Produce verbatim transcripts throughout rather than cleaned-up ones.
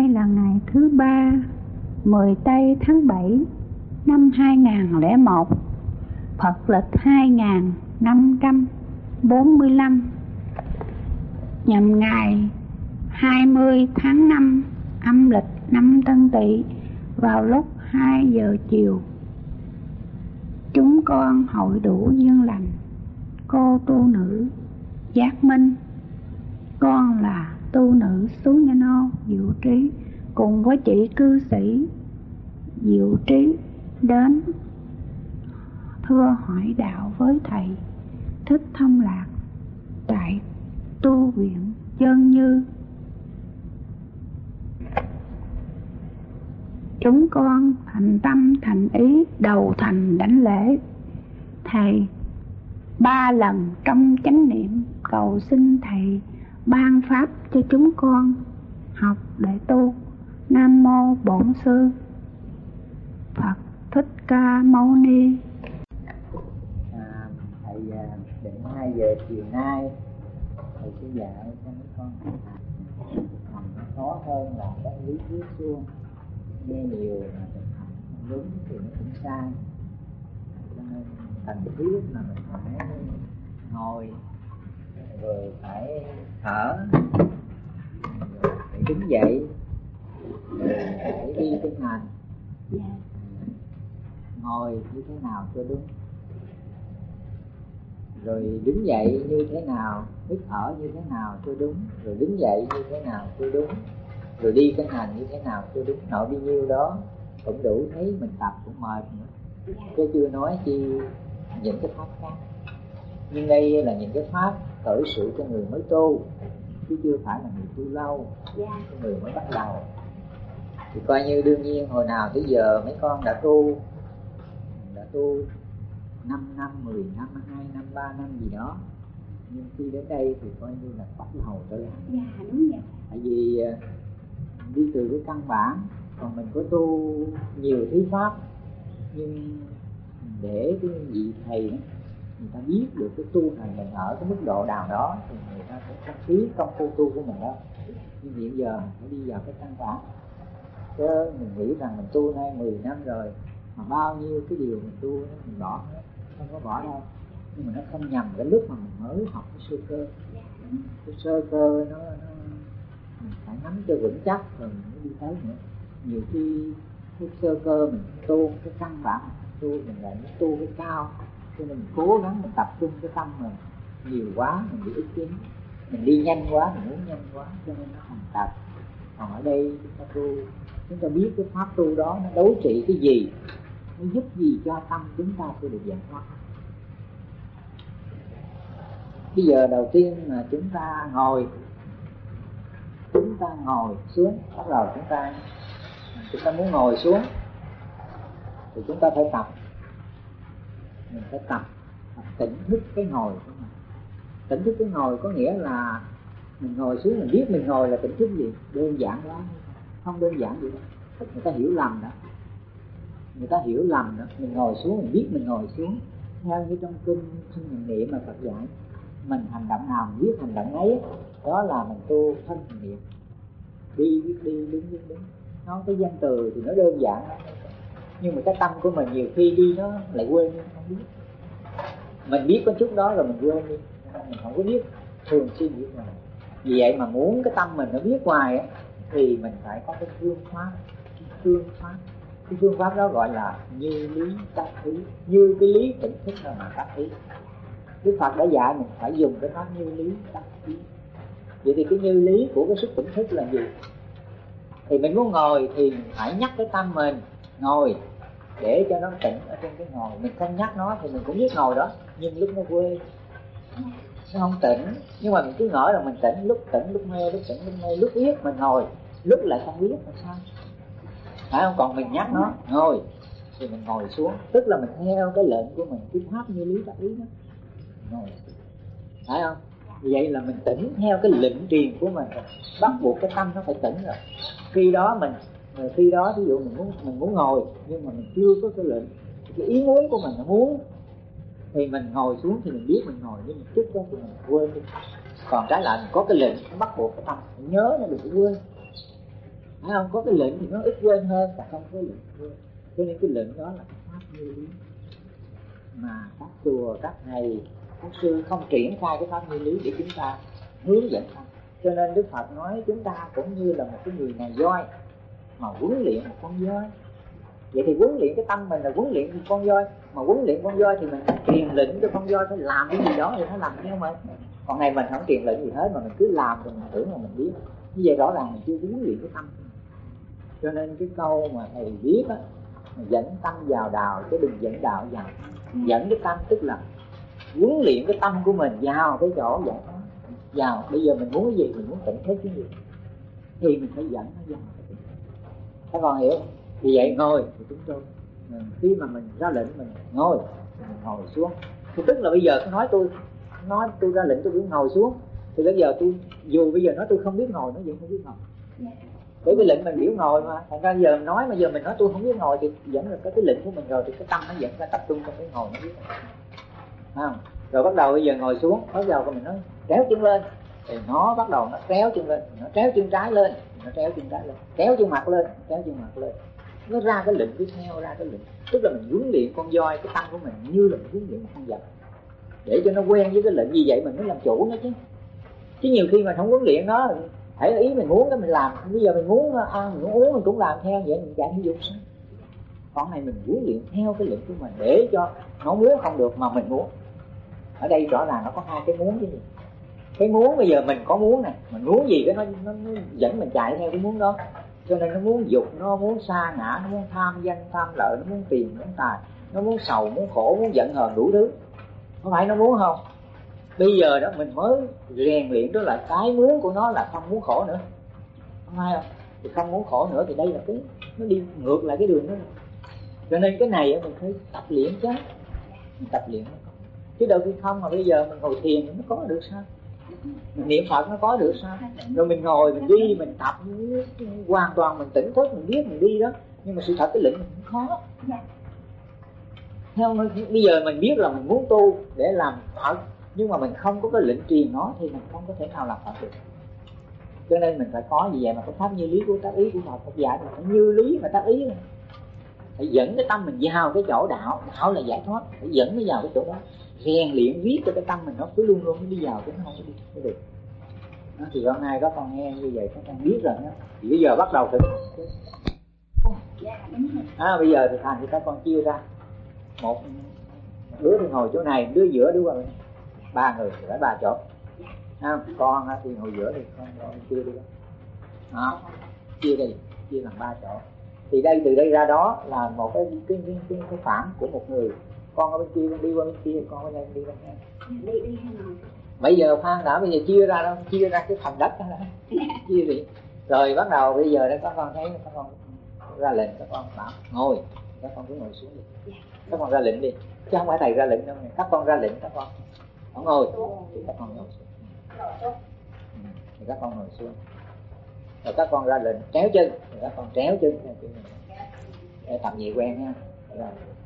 là ngày thứ ba, mười tây tháng bảy năm hai nghìn lẻ một, Phật lịch hai nghìn năm trăm bốn mươi lăm, nhằm ngày hai mươi tháng năm âm lịch năm Tân Tỵ vào lúc hai giờ chiều. Chúng con hội đủ duyên lành cô tu nữ Giác Minh, con là tu nữ xứ Nha Nô Diệu Trí, cùng với chị cư sĩ Diệu Trí đến thưa hỏi đạo với thầy Thích Thông Lạc tại tu viện Chân Như. Chúng con thành tâm thành ý đầu thành đảnh lễ thầy ba lần trong chánh niệm, cầu xin thầy ban pháp cho chúng con học để tu. Nam mô Bổn Sư Phật Thích Ca Mâu Ni. À, thầy định hai giờ chiều nay thầy sẽ dạy cho mấy con hành hành nó khó hơn là cái lý thuyết suông, nghe nhiều mà thực hành không đúng thì nó cũng sai. Cho nên cần thiết là mình phải ngồi, rồi phải thở, rồi phải đứng dậy, rồi phải đi chân hành. Ngồi như thế nào cho đúng, rồi đứng dậy như thế nào, hít thở như thế nào cho đúng, rồi đứng dậy như thế nào cho đúng, rồi đi chân hành như thế nào cho đúng. Nội bao nhiêu đó cũng đủ thấy mình tập cũng mệt nữa, chứ chưa nói chi những cái pháp khác. Nhưng đây là những cái pháp khởi sự cho người mới tu, chứ chưa phải là người tu lâu, người mới bắt đầu. Thì coi như đương nhiên hồi nào tới giờ mấy con đã tu, đã tu năm năm, mười năm, hai năm, ba năm gì đó. Nhưng khi đến đây thì coi như là bắt đầu tới làm. Dạ, đúng vậy. Tại vì đi từ cái căn bản, còn mình có tu nhiều thí pháp, nhưng để cái vị thầy đó, người ta biết được cái tu này mình ở cái mức độ nào đó thì người ta sẽ không phí công phu tu của mình đâu. Nhưng hiện giờ mình phải đi vào cái căn bản. Chứ mình nghĩ rằng mình tu nay mười năm rồi, mà bao nhiêu cái điều mình tu đó, mình bỏ hết, không có bỏ đâu. Nhưng mà nó không nhầm cái lúc mà mình mới học cái sơ cơ. Cái sơ cơ nó, nó mình phải nắm cho vững chắc rồi mình mới đi tới nữa. Nhiều khi cái sơ cơ mình tu cái căn bản tu, mình lại muốn tu cái cao, cho nên mình cố gắng mình tập trung cái tâm mình nhiều quá, mình bị ức chế, mình đi nhanh quá, mình muốn nhanh quá, cho nên nó thành tập. Còn ở đây chúng ta tu, chúng ta biết cái pháp tu đó nó đối trị cái gì, nó giúp gì cho tâm chúng ta sẽ được giải thoát. Bây giờ đầu tiên là chúng ta ngồi, chúng ta ngồi xuống, bắt đầu chúng ta chúng ta muốn ngồi xuống thì chúng ta phải tập, mình phải tập, tập tỉnh thức cái ngồi của mình. Tỉnh thức cái ngồi có nghĩa là mình ngồi xuống mình biết mình ngồi là tỉnh thức gì. Đơn giản quá, không đơn giản gì đâu. Người ta hiểu lầm đó, người ta hiểu lầm đó. Mình ngồi xuống mình biết mình ngồi xuống, theo như trong kinh kinh nghiệm niệm mà Phật dạy, mình hành động nào mình biết hành động ấy, đó là mình tu thân niệm. Đi biết đi, đứng biết đứng. Nó cái danh từ thì nó đơn giản lắm, nhưng mà cái tâm của mình nhiều khi đi nó lại quên, không biết. Mình biết có chút đó rồi mình quên đi, mình không có biết thường xuyên biết ngoài. Vì vậy mà muốn cái tâm mình nó biết ngoài á, thì mình phải có cái phương pháp. Cái phương pháp cái phương pháp đó gọi là như lý tác ý. Như cái lý tỉnh thức là mà tác ý. Đức Phật đã dạy mình phải dùng cái pháp như lý tác ý. Vậy thì cái như lý của cái sức tỉnh thức là gì? Thì mình muốn ngồi thì mình phải nhắc cái tâm mình ngồi để cho nó tỉnh ở trên cái ngồi. Mình không nhắc nó thì mình cũng biết ngồi đó, nhưng lúc nó quên, nó không tỉnh. Nhưng mà mình cứ ngỡ là mình tỉnh, lúc tỉnh lúc mê, lúc tỉnh lúc mê, lúc biết mình ngồi, lúc lại không biết là sao, phải không? Còn mình nhắc nó ngồi thì mình ngồi xuống, tức là mình theo cái lệnh của mình, cái pháp như lý tác ý đó, ngồi, phải không? Vì vậy là mình tỉnh theo cái lệnh truyền của mình, bắt buộc cái tâm nó phải tỉnh rồi. Khi đó mình, khi đó ví dụ mình muốn mình muốn ngồi nhưng mà mình chưa có cái lệnh, cái ý muốn của mình nó muốn thì mình ngồi xuống thì mình biết mình ngồi, nhưng mà trước đó thì mình quên đi. Còn trái lại mình có cái lệnh nó bắt buộc cái tâm mình nhớ, nó đừng có quên. phải không? Có cái lệnh thì nó ít quên hơn, và không có lệnh quên. Cho nên cái lệnh đó là pháp như lý mà các chùa, các thầy, các sư không triển khai cái pháp như lý để chúng ta hướng dẫn ta. Cho nên Đức Phật nói chúng ta cũng như là một cái người này voi mà huấn luyện một con voi. Vậy thì huấn luyện cái tâm mình là huấn luyện một con voi, mà huấn luyện con voi thì mình phải truyền lệnh cho con voi phải làm cái gì đó thì nó làm theo mình. Còn này mình không truyền lệnh gì hết mà mình cứ làm rồi mình tưởng là mình biết. Như vậy rõ ràng mình chưa huấn luyện cái tâm. Cho nên cái câu mà thầy viết á, dẫn tâm vào đạo chứ đừng dẫn đạo vào. Dẫn cái tâm tức là huấn luyện cái tâm của mình vào cái chỗ giải thoát. Vào bây giờ mình muốn cái gì, mình muốn tỉnh thức cái gì thì mình phải dẫn nó vào. Các con hiểu không? Vì vậy ngồi thì chúng tôi khi mà mình ra lệnh mình ngồi, mình ngồi xuống. Thì tức là bây giờ tôi nói tôi nói tôi ra lệnh tôi cứ ngồi xuống. Thì bây giờ tôi dù bây giờ nói tôi không biết ngồi nó vẫn không biết ngồi. Bởi vì lệnh mình biểu ngồi mà. Thành ra giờ nói mà giờ mình nói tôi không biết ngồi thì vẫn là có cái lệnh của mình rồi, thì cái tâm nó vẫn phải tập trung trong cái ngồi nó biết. Không? Rồi bắt đầu bây giờ ngồi xuống, bắt đầu mình nói kéo chân lên, thì nó bắt đầu nó kéo chân lên, nó kéo chân trái lên, nó kéo chân trái lên, kéo chân mặt lên, kéo chân mặt lên, nó ra cái lệnh tiếp theo, ra cái lệnh, tức là mình huấn luyện con voi cái tâm của mình như là mình huấn luyện con vật, để cho nó quen với cái lệnh như vậy mình mới làm chủ nó chứ. Chứ nhiều khi mà không huấn luyện nó, hãy ý mình muốn cái mình làm, bây giờ mình muốn ăn, mình muốn uống mình cũng làm theo vậy, mình chạy thể dục sao? Còn này mình huấn luyện theo cái lệnh của mình để cho nó muốn không được mà mình muốn. Ở đây rõ ràng nó có hai cái muốn chứ gì. Cái muốn bây giờ mình có muốn này, mình muốn gì cái nó, nó, nó dẫn mình chạy theo cái muốn đó. Cho nên nó muốn dục, nó muốn sa ngã, nó muốn tham danh, tham lợi, nó muốn tiền, muốn tài, nó muốn sầu, muốn khổ, muốn giận hờn đủ thứ. Có phải nó muốn không? Bây giờ đó mình mới rèn luyện đó là cái muốn của nó là không muốn khổ nữa. Không phải không? Thì không muốn khổ nữa thì đây là cái nó đi ngược lại cái đường đó. Cho nên cái này mình phải tập luyện chứ. Mình tập luyện chứ đâu khi không mà bây giờ mình ngồi thiền nó có được sao? Mình niệm Phật nó có được sao? Rồi mình ngồi mình đi mình tập hoàn toàn mình tỉnh thức mình biết mình đi đó, nhưng mà sự thật cái lệnh mình cũng khó. Theo bây giờ mình biết là mình muốn tu để làm Phật, nhưng mà mình không có cái lệnh truyền nó thì mình không có thể nào làm Phật được. Cho nên mình phải có gì vậy mà có pháp như lý của tác ý của Phật Phật dạy mình phải như lý mà tác ý này. Phải dẫn cái tâm mình vào cái chỗ đạo, đạo là giải thoát, phải dẫn nó vào cái chỗ đó, rèn luyện viết cho cái tâm mình nó cứ luôn luôn nó đi vào chứ nó không có đi cái được. Đó, thì hôm nay các con nghe như vậy các con biết rồi đó. Thì bây giờ bắt đầu thực à, bây giờ thì thành thì các con chia ra một đứa thì ngồi chỗ này, đứa giữa đứa bên ba người phải ba chỗ. À, con thì ngồi giữa thì con, con chia đi đó. Đó, chia đi, chia làm ba chỗ. Thì đây từ đây ra đó là một cái cái cái cái, cái phản của một người. Con ở bên kia, con đi qua bên kia, con ở đây đi bên đây. Đi đi nào. Bây giờ khoan đã, bây giờ chia ra đó, chia ra cái phần đất đó đã. Chia đi. Rồi bắt đầu bây giờ đó các con thấy các con ra lệnh, các con bảo ngồi, các con cứ ngồi xuống đi. Các con ra lệnh đi. Chứ không phải thầy ra lệnh đâu, các con ra lệnh các con. Không ngồi thì các con ngồi xuống. Ừ, thì các con ngồi xuống. Rồi các con ra lệnh tréo chân, rồi các con tréo chân để tập gì quen nha. Rồi.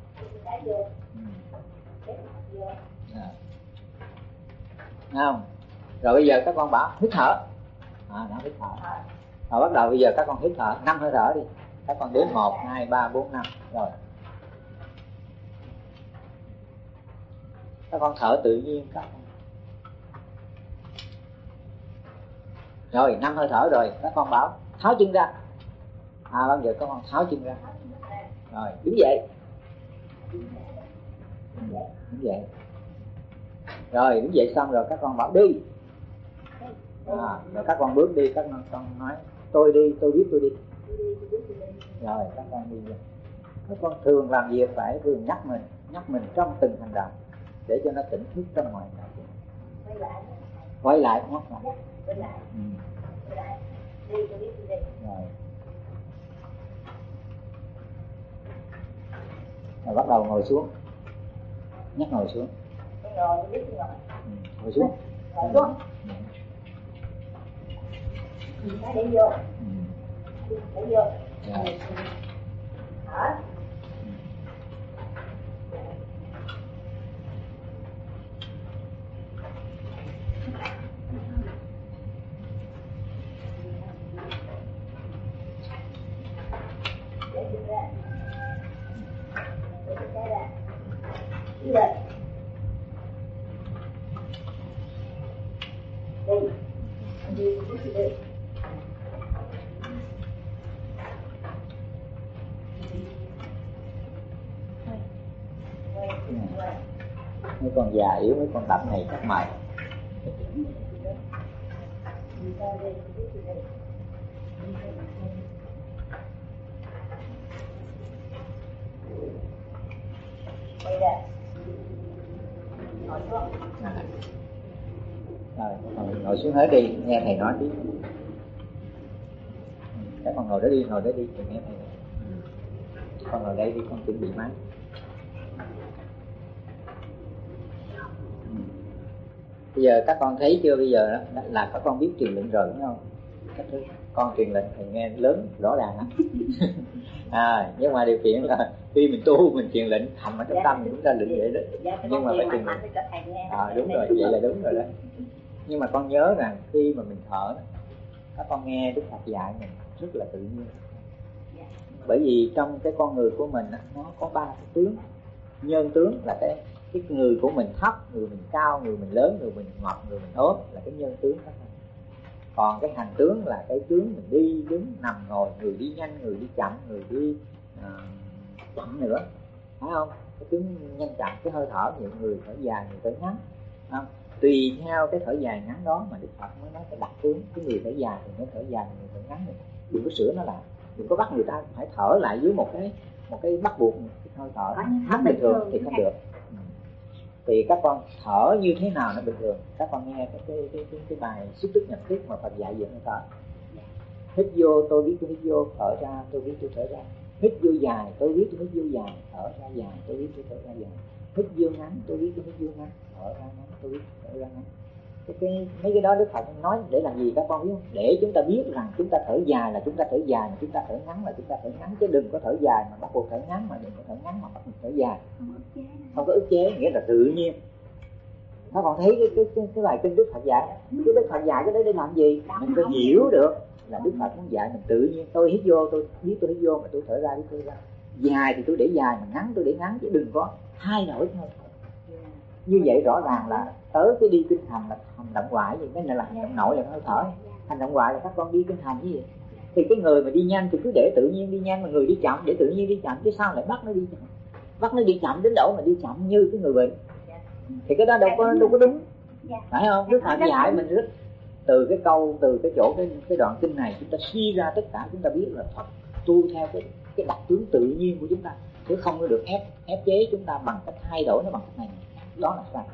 Ừ. À. Không? Rồi bây giờ các con bảo hít thở. À, nó hít thở. Rồi bắt đầu bây giờ các con hít thở, năm hơi thở đi. Các con đếm một, hai, ba, bốn, năm. Rồi. Các con thở tự nhiên các con. Rồi, năm hơi thở rồi, các con bảo tháo chân ra. À, bây giờ các con tháo chân ra. Rồi, đứng dậy. Đứng dậy. Rồi, đứng dậy xong rồi các con bảo đi. À, rồi các con bước đi, các con nói tôi đi, tôi biết tôi đi. Rồi, các con đi. Các con thường làm việc phải thường nhắc mình, nhắc mình trong từng hành động để cho nó tỉnh thức trong mọi hành động. Quay lại, nhắc lại. Ừ. Rồi. Rồi bắt đầu ngồi xuống, nhắc ngồi xuống. Ừ, ngồi xuống. Ngồi xuống. Để vô. Để vô. Hả? con già yếu, mấy con tập này chắc mày. Rồi, ngồi, ngồi xuống hết đi, nghe thầy nói tí. Các con ngồi đó đi, ngồi đó đi, thì nghe thầy nói. Con ngồi đây đi, con chuẩn bị máy. Bây giờ các con thấy chưa, bây giờ đó là các con biết truyền lệnh rồi đúng không? Các thứ con truyền lệnh thầy nghe lớn rõ ràng á. À, nhưng mà điều kiện là khi mình tu mình truyền lệnh thầm ở trong tâm mình cũng ra lệnh vậy đó. Nhưng mà phải truyền lệnh. À, đúng rồi, vậy là đúng rồi đó. Nhưng mà con nhớ rằng khi mà mình thở, các con nghe Đức Phật dạy mình rất là tự nhiên. Bởi vì trong cái con người của mình nó có ba cái tướng. Nhân tướng là cái cái người của mình thấp, người mình cao, người mình lớn, người mình ngọt, người mình ốm là cái nhân tướng đó. Còn cái hành tướng là cái tướng mình đi, đứng, nằm, ngồi, người đi nhanh, người đi chậm, người đi uh, chậm nữa, phải không? Cái tướng nhanh chậm, cái hơi thở, nhiều người thở dài, người thở ngắn, không? Tùy theo cái thở dài ngắn đó mà Đức Phật mới nói cái đặc tướng. Cái người thở dài thì mới thở dài, người thở ngắn này. Đừng có sửa nó lại, đừng có bắt người ta phải thở lại dưới một cái một cái bắt buộc cái hơi thở nó bình thường thì không được. Thì các con thở như thế nào nó bình thường. Các con nghe cái cái cái cái, cái bài Xúc Tức Nhập Thiết mà Phật dạy về hơi thở. Hít vô tôi biết tôi hít vô, thở ra tôi biết tôi thở ra. Hít vô dài tôi biết tôi hít vô dài, thở ra dài tôi biết tôi thở ra dài. Hít vô ngắn tôi biết tôi hít vô ngắn, thở ra ngắn tôi biết thở ra ngắn. Cái, cái mấy cái đó Đức Phật nói để làm gì các con biết không? Để chúng ta biết rằng chúng ta thở dài là chúng ta thở dài, mà chúng ta thở ngắn là chúng ta thở ngắn, chứ đừng có thở dài mà bắt buộc thở ngắn, mà đừng có thở ngắn mà bắt buộc thở dài. Không có ức chế, nghĩa là tự nhiên. Các con thấy cái cái cái, cái bài kinh Đức Phật dạy, cái Đức Phật dạy cái đấy để làm gì? Mình phải hiểu được là Đức Phật muốn dạy mình tự nhiên. Tôi hít vô tôi biết tôi hít vô, mà tôi thở ra biết tôi ra. Dài thì tôi để dài, mà ngắn tôi để ngắn, chứ đừng có thay đổi thôi. Như vậy rõ ràng là tới cái đi kinh hành là hành động ngoại, gì cái này là hành động nội là hơi thở. Hành động ngoại là các con đi kinh hành cái gì? Thì cái người mà đi nhanh thì cứ để tự nhiên đi nhanh, mà người đi chậm để tự nhiên đi chậm, chứ sao lại bắt nó đi chậm? Bắt nó đi chậm đến đâu mà đi chậm như cái người bệnh? Thì cái đó đâu có đâu có đúng, phải không? Đức Phật dạy mình rất từ cái câu, từ cái chỗ cái cái đoạn kinh này chúng ta suy ra tất cả, chúng ta biết là Phật tu theo cái cái đặc tướng tự nhiên của chúng ta, chứ không có được ép ép chế chúng ta bằng cách thay đổi nó bằng cách này. Đó là sai.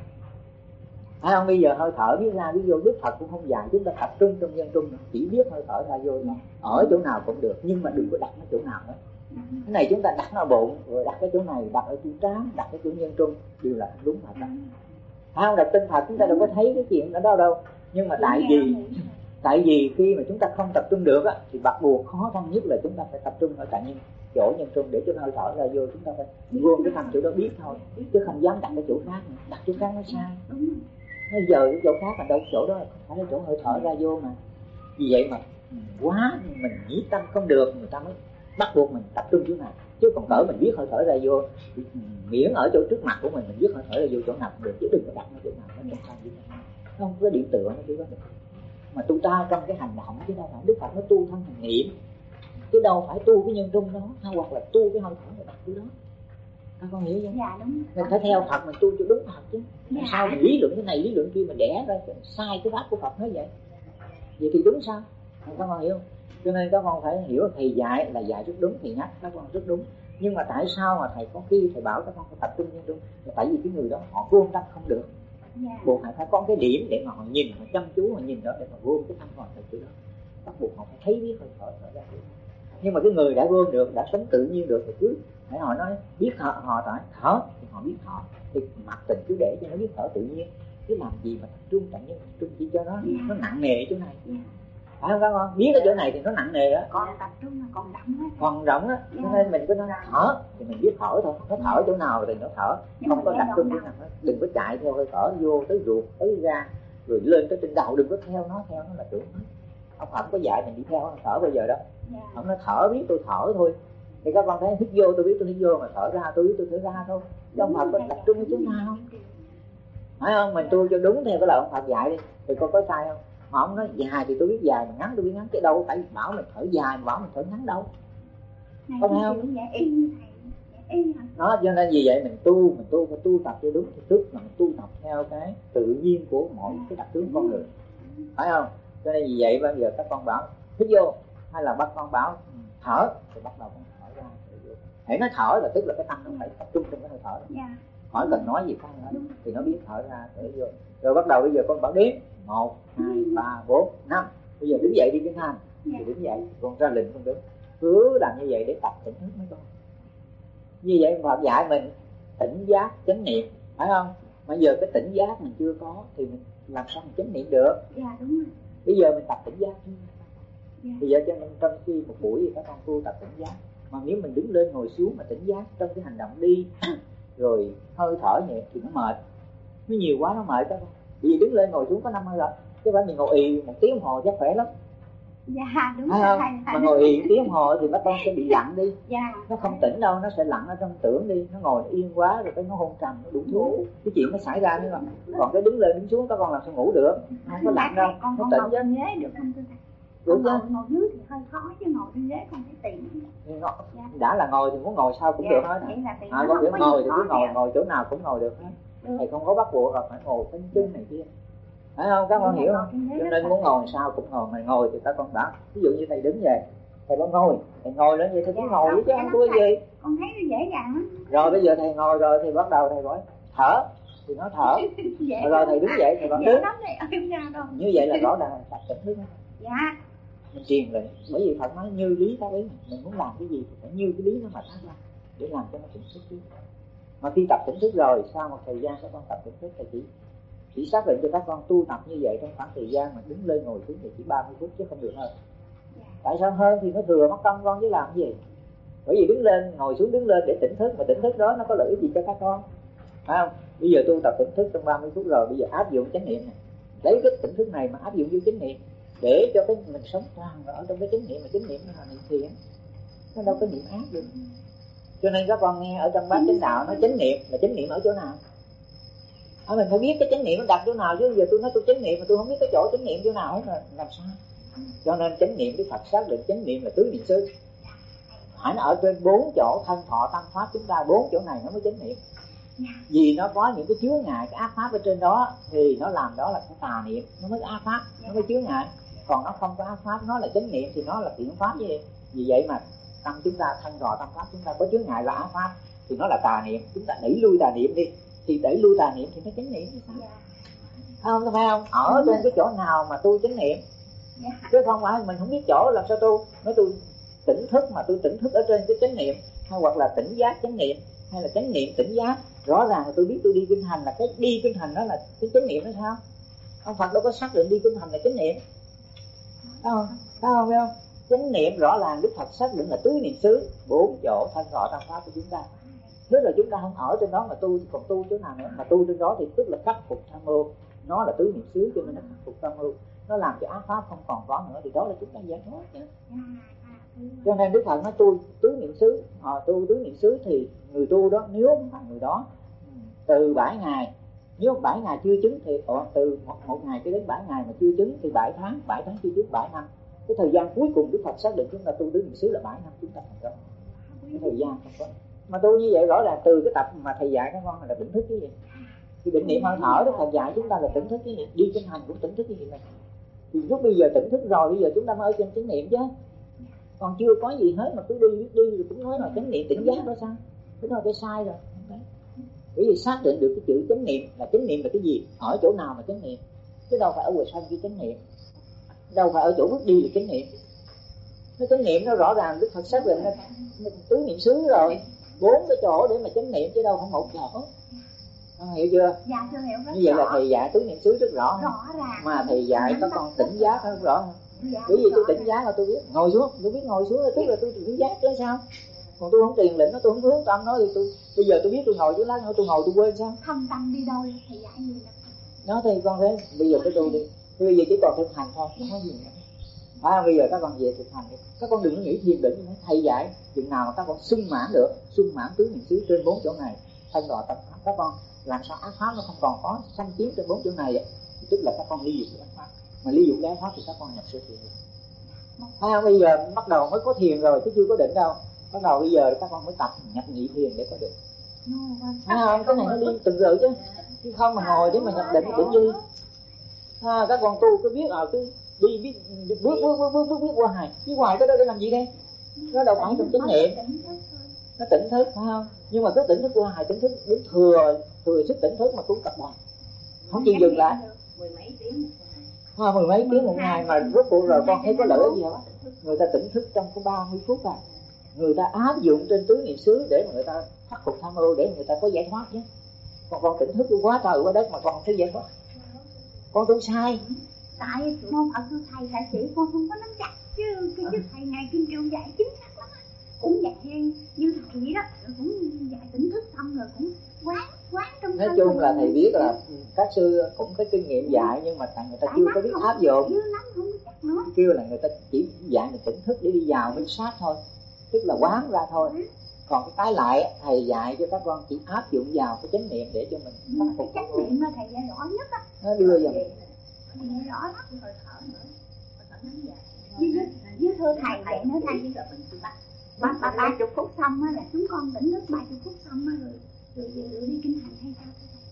Phải không? Bây giờ hơi thở biết ra biết vô, Đức Phật cũng không dạy chúng ta tập trung trong nhân trung, chỉ biết hơi thở ra vô thôi. Ở chỗ nào cũng được, nhưng mà đừng có đặt nó chỗ nào hết. Cái này chúng ta đặt nó bụng, rồi đặt cái chỗ này, đặt ở chỗ trán, đặt cái chỗ nhân trung, đều là đúng thật đó. Phải không? Đặt tinh Phật chúng ta đâu có thấy cái chuyện đó đâu đâu. Nhưng mà tại vì tại vì khi mà chúng ta không tập trung được á, thì bắt buộc khó khăn nhất là chúng ta phải tập trung ở tại nhân chỗ nhân trung để cho hơi thở ra vô. Chúng ta phải gom cái thằng chỗ đó biết thôi, chứ không dám đặt cái chỗ khác. Đặt chỗ khác nó sai. Nó giờ cái chỗ khác là đâu, chỗ đó phải là chỗ hơi thở ra vô mà. Vì vậy mà quá mình nghĩ tâm không được, người ta mới bắt buộc mình tập trung chỗ nào. Chứ còn cỡ mình biết hơi thở ra vô, miễn ở chỗ trước mặt của mình mình biết hơi thở ra vô chỗ nào cũng được, chứ đừng có đặt nó chỗ nào nó trong sang đi. Không có điểm tựa nó chỉ có được. Mà tu ta trong cái hành động chứ đâu phải Đức Phật nó tu thân hành niệm, chứ đâu phải tu cái nhân trung đó, hay hoặc là tu cái hơi thở để đặt cái đó. Các con hiểu vậy? Dạ đúng. Mình phải theo Phật, mình tu cho đúng Phật chứ. Dạ. Sao mình lý luận cái này lý luận kia mà đẻ ra sai cái pháp của Phật nói vậy? Vậy thì đúng sao? Các con hiểu không? Cho nên các con phải hiểu thầy dạy là dạy rất đúng, thầy nhắc các con rất đúng. Nhưng mà tại sao mà thầy có khi thầy bảo các con phải tập trung nhân trung? Là tại vì cái người đó họ gom tâm không được. Dạ. Buộc phải có cái điểm để mà họ nhìn, họ chăm chú, họ nhìn đó để mà gom cái tâm họ từ chỗ đó. Bắt buộc họ phải thấy biết hơi thở thở ra. Nhưng mà cái người đã gom được, đã sống tự nhiên được thì cứ phải họ nói biết họ họ thở thở thì họ biết thở, thì mặc tình cứ để cho nó biết thở tự nhiên, chứ làm gì mà tập trung tại nhân trung chỉ cho nó yeah. nó nặng nề chỗ này, yeah. phải không các con? Biết cái chỗ này thì nó nặng nề đó, còn tập trung là còn động á, còn động á, cho yeah. nên mình cứ nói thở thì mình biết thở thôi, nó thở chỗ nào thì nó thở, nhưng không có tập trung chỗ nào hết. Đừng có chạy theo hơi thở vô tới ruột tới ra rồi lên tới trên đầu, đừng có theo nó, theo nó là tưởng hết. Ông Phật có dạy mình đi theo hơi thở bây giờ đó, yeah. ông nói thở biết tôi thở thôi. Thì các con thấy hít vô tôi biết tôi hít vô, mà thở ra tôi biết tôi thở ra thôi. Chứ ông Phật có tập trung ở chỗ nào, phải không? Mình tu cho đúng theo cái lời ông Phật dạy đi thì con có sai không? Mà ông nói dài thì tôi biết dài, mà ngắn tôi biết ngắn, chứ đâu phải bảo mình thở dài mà bảo mình thở ngắn đâu. Có phải không? Đó, cho nên vì vậy mình tu, mình tu phải tu tập cho đúng, thì tức là mình tu tập theo cái tự nhiên của mỗi cái đặc tướng con người, phải không? Cho nên vì vậy bây giờ các con bảo hít vô, hay là bắt con bảo thở, thì bắt đầu con thở ra. Hãy nói thở là tức là cái tâm nó phải tập trung trong cái hơi thở. Hỏi cần nói gì không hết thì nó biết thở ra, thở vô. Rồi bắt đầu bây giờ con bảo đếm một, hai, ba, bốn, năm. Bây giờ đứng dậy đi Kinh Thành, thì đứng dậy, con ra lệnh con đứng. Cứ làm như vậy để tập tỉnh thức mấy con. Như vậy Phật dạy mình tỉnh giác, chánh niệm, phải không? Mà giờ cái tỉnh giác mình chưa có thì mình làm sao mình chánh niệm được? Dạ đúng rồi. Bây giờ mình tập tỉnh giác. Dạ. Bây giờ cho nên trong khi một buổi thì các con tu tập tỉnh giác, mà nếu mình đứng lên ngồi xuống mà tỉnh giác trong cái hành động đi rồi hơi thở nhẹ thì nó mệt, nó nhiều quá nó mệt các con. Vì đứng lên ngồi xuống có năm hơi rồi, chứ phải mình ngồi ì một tiếng đồng hồ chắc khỏe lắm. Dạ đúng rồi. Mà ngồi ì tiếng đồng hồ thì các con sẽ bị lặng đi. Dạ. Nó không tỉnh đâu, nó sẽ lặng ở trong tưởng đi, nó ngồi yên quá rồi cái nó hôn trầm, nó đủ thứ cái chuyện nó xảy ra nữa. Mà còn cái đứng lên đứng xuống các con làm sao ngủ được, không có lặng đâu, con nó tỉnh chứ. Ghế được không thưa thầy? Được ngồi, ngồi dưới thì hơi khó, chứ ngồi trên ghế con thấy tiện. Dạ. Đã là ngồi thì muốn ngồi sao cũng dạ, được hết. À, con biết ngồi thì cứ ngồi, dạ. Ngồi chỗ nào cũng ngồi được hết. Được. Thầy không có bắt buộc là phải ngồi cái chân này kia, phải không? Các con hiểu không? Cho nên muốn ngồi sao cũng ngồi, mà ngồi thì các con bảo, ví dụ như thầy đứng về, thầy bảo ngồi, thầy ngồi lên vậy thầy cứ ngồi chứ không có gì. Con thấy nó dễ dàng lắm. Rồi bây giờ thầy ngồi rồi thì bắt đầu thầy nói thở, thì nó thở. Rồi thầy đứng dậy thầy bảo đứng. Như vậy là rõ ràng là tập tỉnh thức. Dạ. Mình truyền lệnh, bởi vì Phật nói như lý tác ý, mình muốn làm cái gì thì phải như cái lý nó mà tác ra để làm cho nó tỉnh thức chứ. Mà khi tập tỉnh thức rồi, sau một thời gian các con tập tỉnh thức thì chỉ chỉ xác định cho các con tu tập như vậy trong khoảng thời gian mà đứng lên ngồi xuống thì chỉ ba mươi phút chứ không được hơn. Yeah. Tại sao hơn thì nó thừa mất công con chứ làm cái gì? Bởi vì đứng lên ngồi xuống đứng lên để tỉnh thức, mà tỉnh thức đó nó có lợi ích gì cho các con, phải không? Bây giờ tu tập tỉnh thức trong ba mươi phút rồi, bây giờ áp dụng chánh niệm này, lấy cái tỉnh thức này mà áp dụng vô chánh niệm để cho cái mình sống toàn ở trong cái chánh niệm, mà chánh niệm nó là niệm thiện, nó đâu có niệm ác được. Cho nên các con nghe ở trong bát chánh đạo nó chánh niệm, là chánh niệm ở chỗ nào? À, mình phải biết cái chánh niệm nó đặt chỗ nào chứ. Giờ tôi nói tôi chánh niệm mà tôi không biết cái chỗ chánh niệm chỗ nào hết là làm sao? Cho nên chánh niệm Đức Phật xác định chánh niệm là tứ niệm xứ. Hãy nó ở trên bốn chỗ thân thọ tâm pháp chúng ta, bốn chỗ này nó mới chánh niệm. Vì nó có những cái chướng ngại, cái ác pháp ở trên đó thì nó làm đó là cái tà niệm, nó mới ác pháp, nó mới chướng ngại. Còn nó không có ác pháp, nó là chánh niệm thì nó là thiện pháp chứ. Vì vậy mà tâm chúng ta, thân thọ tâm pháp chúng ta có chướng ngại là ác pháp thì nó là tà niệm. Chúng ta đẩy lui tà niệm đi, thì đẩy lui tà niệm thì nó chánh niệm chứ sao? Yeah. Không, phải không? Ở trên cái chỗ nào mà tu chánh niệm, yeah. Chứ không phải mình không biết chỗ làm sao tu. Nói tôi tỉnh thức mà tôi tỉnh thức ở trên cái chánh niệm, hay hoặc là tỉnh giác chánh niệm, hay là chánh niệm tỉnh giác, rõ ràng là tôi biết tôi đi kinh hành là cái đi kinh hành đó là cái chánh niệm đó sao? Ông Phật đâu có xác định đi kinh hành là chánh niệm, phải không? Phải không? Phải không? Chánh niệm rõ ràng Đức Phật xác định là tứ niệm xứ, bốn chỗ thân thọ tâm pháp của chúng ta. Tức là chúng ta không ở trên đó mà tu, còn tu chỗ nào nữa, mà tu trên đó thì tức là khắc phục tham mưu, nó là tứ niệm xứ cho nên nó khắc phục tham mưu, nó làm cho ác pháp không còn có nữa, thì đó là chúng ta giải thoát chứ. Cho nên Đức Phật nói tu tứ niệm xứ, à, tu tứ niệm xứ thì người tu đó nếu mà người đó từ bảy ngày, nếu bảy ngày chưa chứng thì ở từ một, một ngày cho đến bảy ngày mà chưa chứng thì bảy tháng, bảy tháng chưa chứng bảy năm. Cái thời gian cuối cùng Đức Phật xác định chúng ta tu tứ niệm xứ là bảy năm chúng ta thành công. Cái thời gian không có. Mà tu như vậy rõ ràng từ cái tập mà thầy dạy các con là tỉnh thức cái gì? Thì định niệm hơi thở đó thầy dạy chúng ta là tỉnh thức cái gì? Đi kinh hành cũng tỉnh thức cái gì này? Thì lúc bây giờ tỉnh thức rồi, bây giờ chúng ta mới ở trên chánh niệm chứ. Còn chưa có gì hết mà cứ đi biết đi rồi cũng nói là chánh niệm tỉnh giác đó sao? Cái đó là cái sai rồi. Bởi vì xác định được cái chữ chánh niệm là chánh niệm là cái gì? Ở chỗ nào mà chánh niệm? Chứ đâu phải ở quầy sanh kia chánh niệm, đâu phải ở chỗ bước đi là chánh niệm. Cái chánh niệm nó rõ ràng Đức Phật xác định là tứ niệm xứ rồi, bốn cái chỗ để mà chánh niệm chứ đâu phải một chỗ. À, hiểu chưa? Dạ thưa hiểu rất như vậy rõ. Là thầy dạy tứ niệm xứ rất rõ, rõ ràng. Mà thầy dạy các con tỉnh giác hơn rõ hơn. Dạ, bởi vì tôi tỉnh giác là tôi biết ngồi xuống, tôi biết ngồi xuống là tức là tôi tỉnh giác chứ sao? Còn tôi không truyền lệnh nó, tôi không hướng tâm nó thì tôi bây giờ tôi biết tôi ngồi chứ lát nữa tôi ngồi tôi quên sao? Thâm tâm đi đâu thầy dạy gì đó. Nó thì con thấy bây giờ cái tôi đi, bây giờ chỉ còn thực hành thôi, không có gì nữa. À, bây giờ các con về thực hành đi. Các con đừng có nghĩ thiền định nữa. Thầy dạy chừng nào mà các con sung mãn được, sung mãn tứ niệm xứ trên bốn chỗ này, thân đọa tập pháp, các con làm sao ác pháp nó không còn có xâm chiếm trên bốn chỗ này vậy? Tức là các con ly dục ác pháp, mà ly dục ác pháp thì các con nhập sơ thiền. Hay không? Bây giờ bắt đầu mới có thiền rồi chứ chưa có định đâu. Bắt đầu bây giờ các con mới tập nhập nhị thiền để có được. No, À, không, cái này nó đi từng từ chứ, chứ không mà ngồi để mà nhập định cũng như à, các con tu cứ biết à cứ đi biết bước bước bước bước bước bước qua hoài, chứ hoài cái đó để làm gì đây? Nó đâu phải trong chánh niệm, nó tỉnh thức phải không? Nhưng mà cứ tỉnh thức qua hoài, tỉnh thức đến thừa thừa sức tỉnh thức mà tu tập hoài, không chịu dừng lại. mười mấy tiếng À, mười mấy tiếng một ngày mà rốt cuộc rồi con thấy có lợi gì không? Người ta tỉnh thức trong có ba mươi phút à, người ta áp dụng trên tứ niệm xứ để mà người ta khắc phục tham ưu, để người ta có giải thoát chứ. Còn con tỉnh thức quá trời quá đất mà con không thấy giải thoát, con tu sai. Tại môn ở sư thầy thầy chỉ con không có nắm chặt chứ cái chứ thầy ngày kinh trường dạy chính xác lắm á, cũng dạy như thầy vậy đó, cũng dạy tỉnh thức xong rồi cũng quán quán trong nói chung là thầy biết là các sư cũng có kinh nghiệm dạy, nhưng mà thằng người ta chưa có biết áp dụng, kêu là người ta chỉ dạy mình tỉnh thức để đi vào minh sát thôi, tức là quán ra thôi. Còn cái tái lại thầy dạy cho các con chỉ áp dụng vào cái chánh niệm để cho mình khắc phục. Cái chánh niệm là thầy dạy rõ nhất á, nó đưa vào thầy dạy rõ lắm. Rồi thở nữa, thở ngắn dài. Với với thưa thầy vậy nữa thầy, ba ba ba chục phút xong á là chúng con tỉnh thức, ba chục phút xong á rồi rồi rồi đi kinh hành hay sao?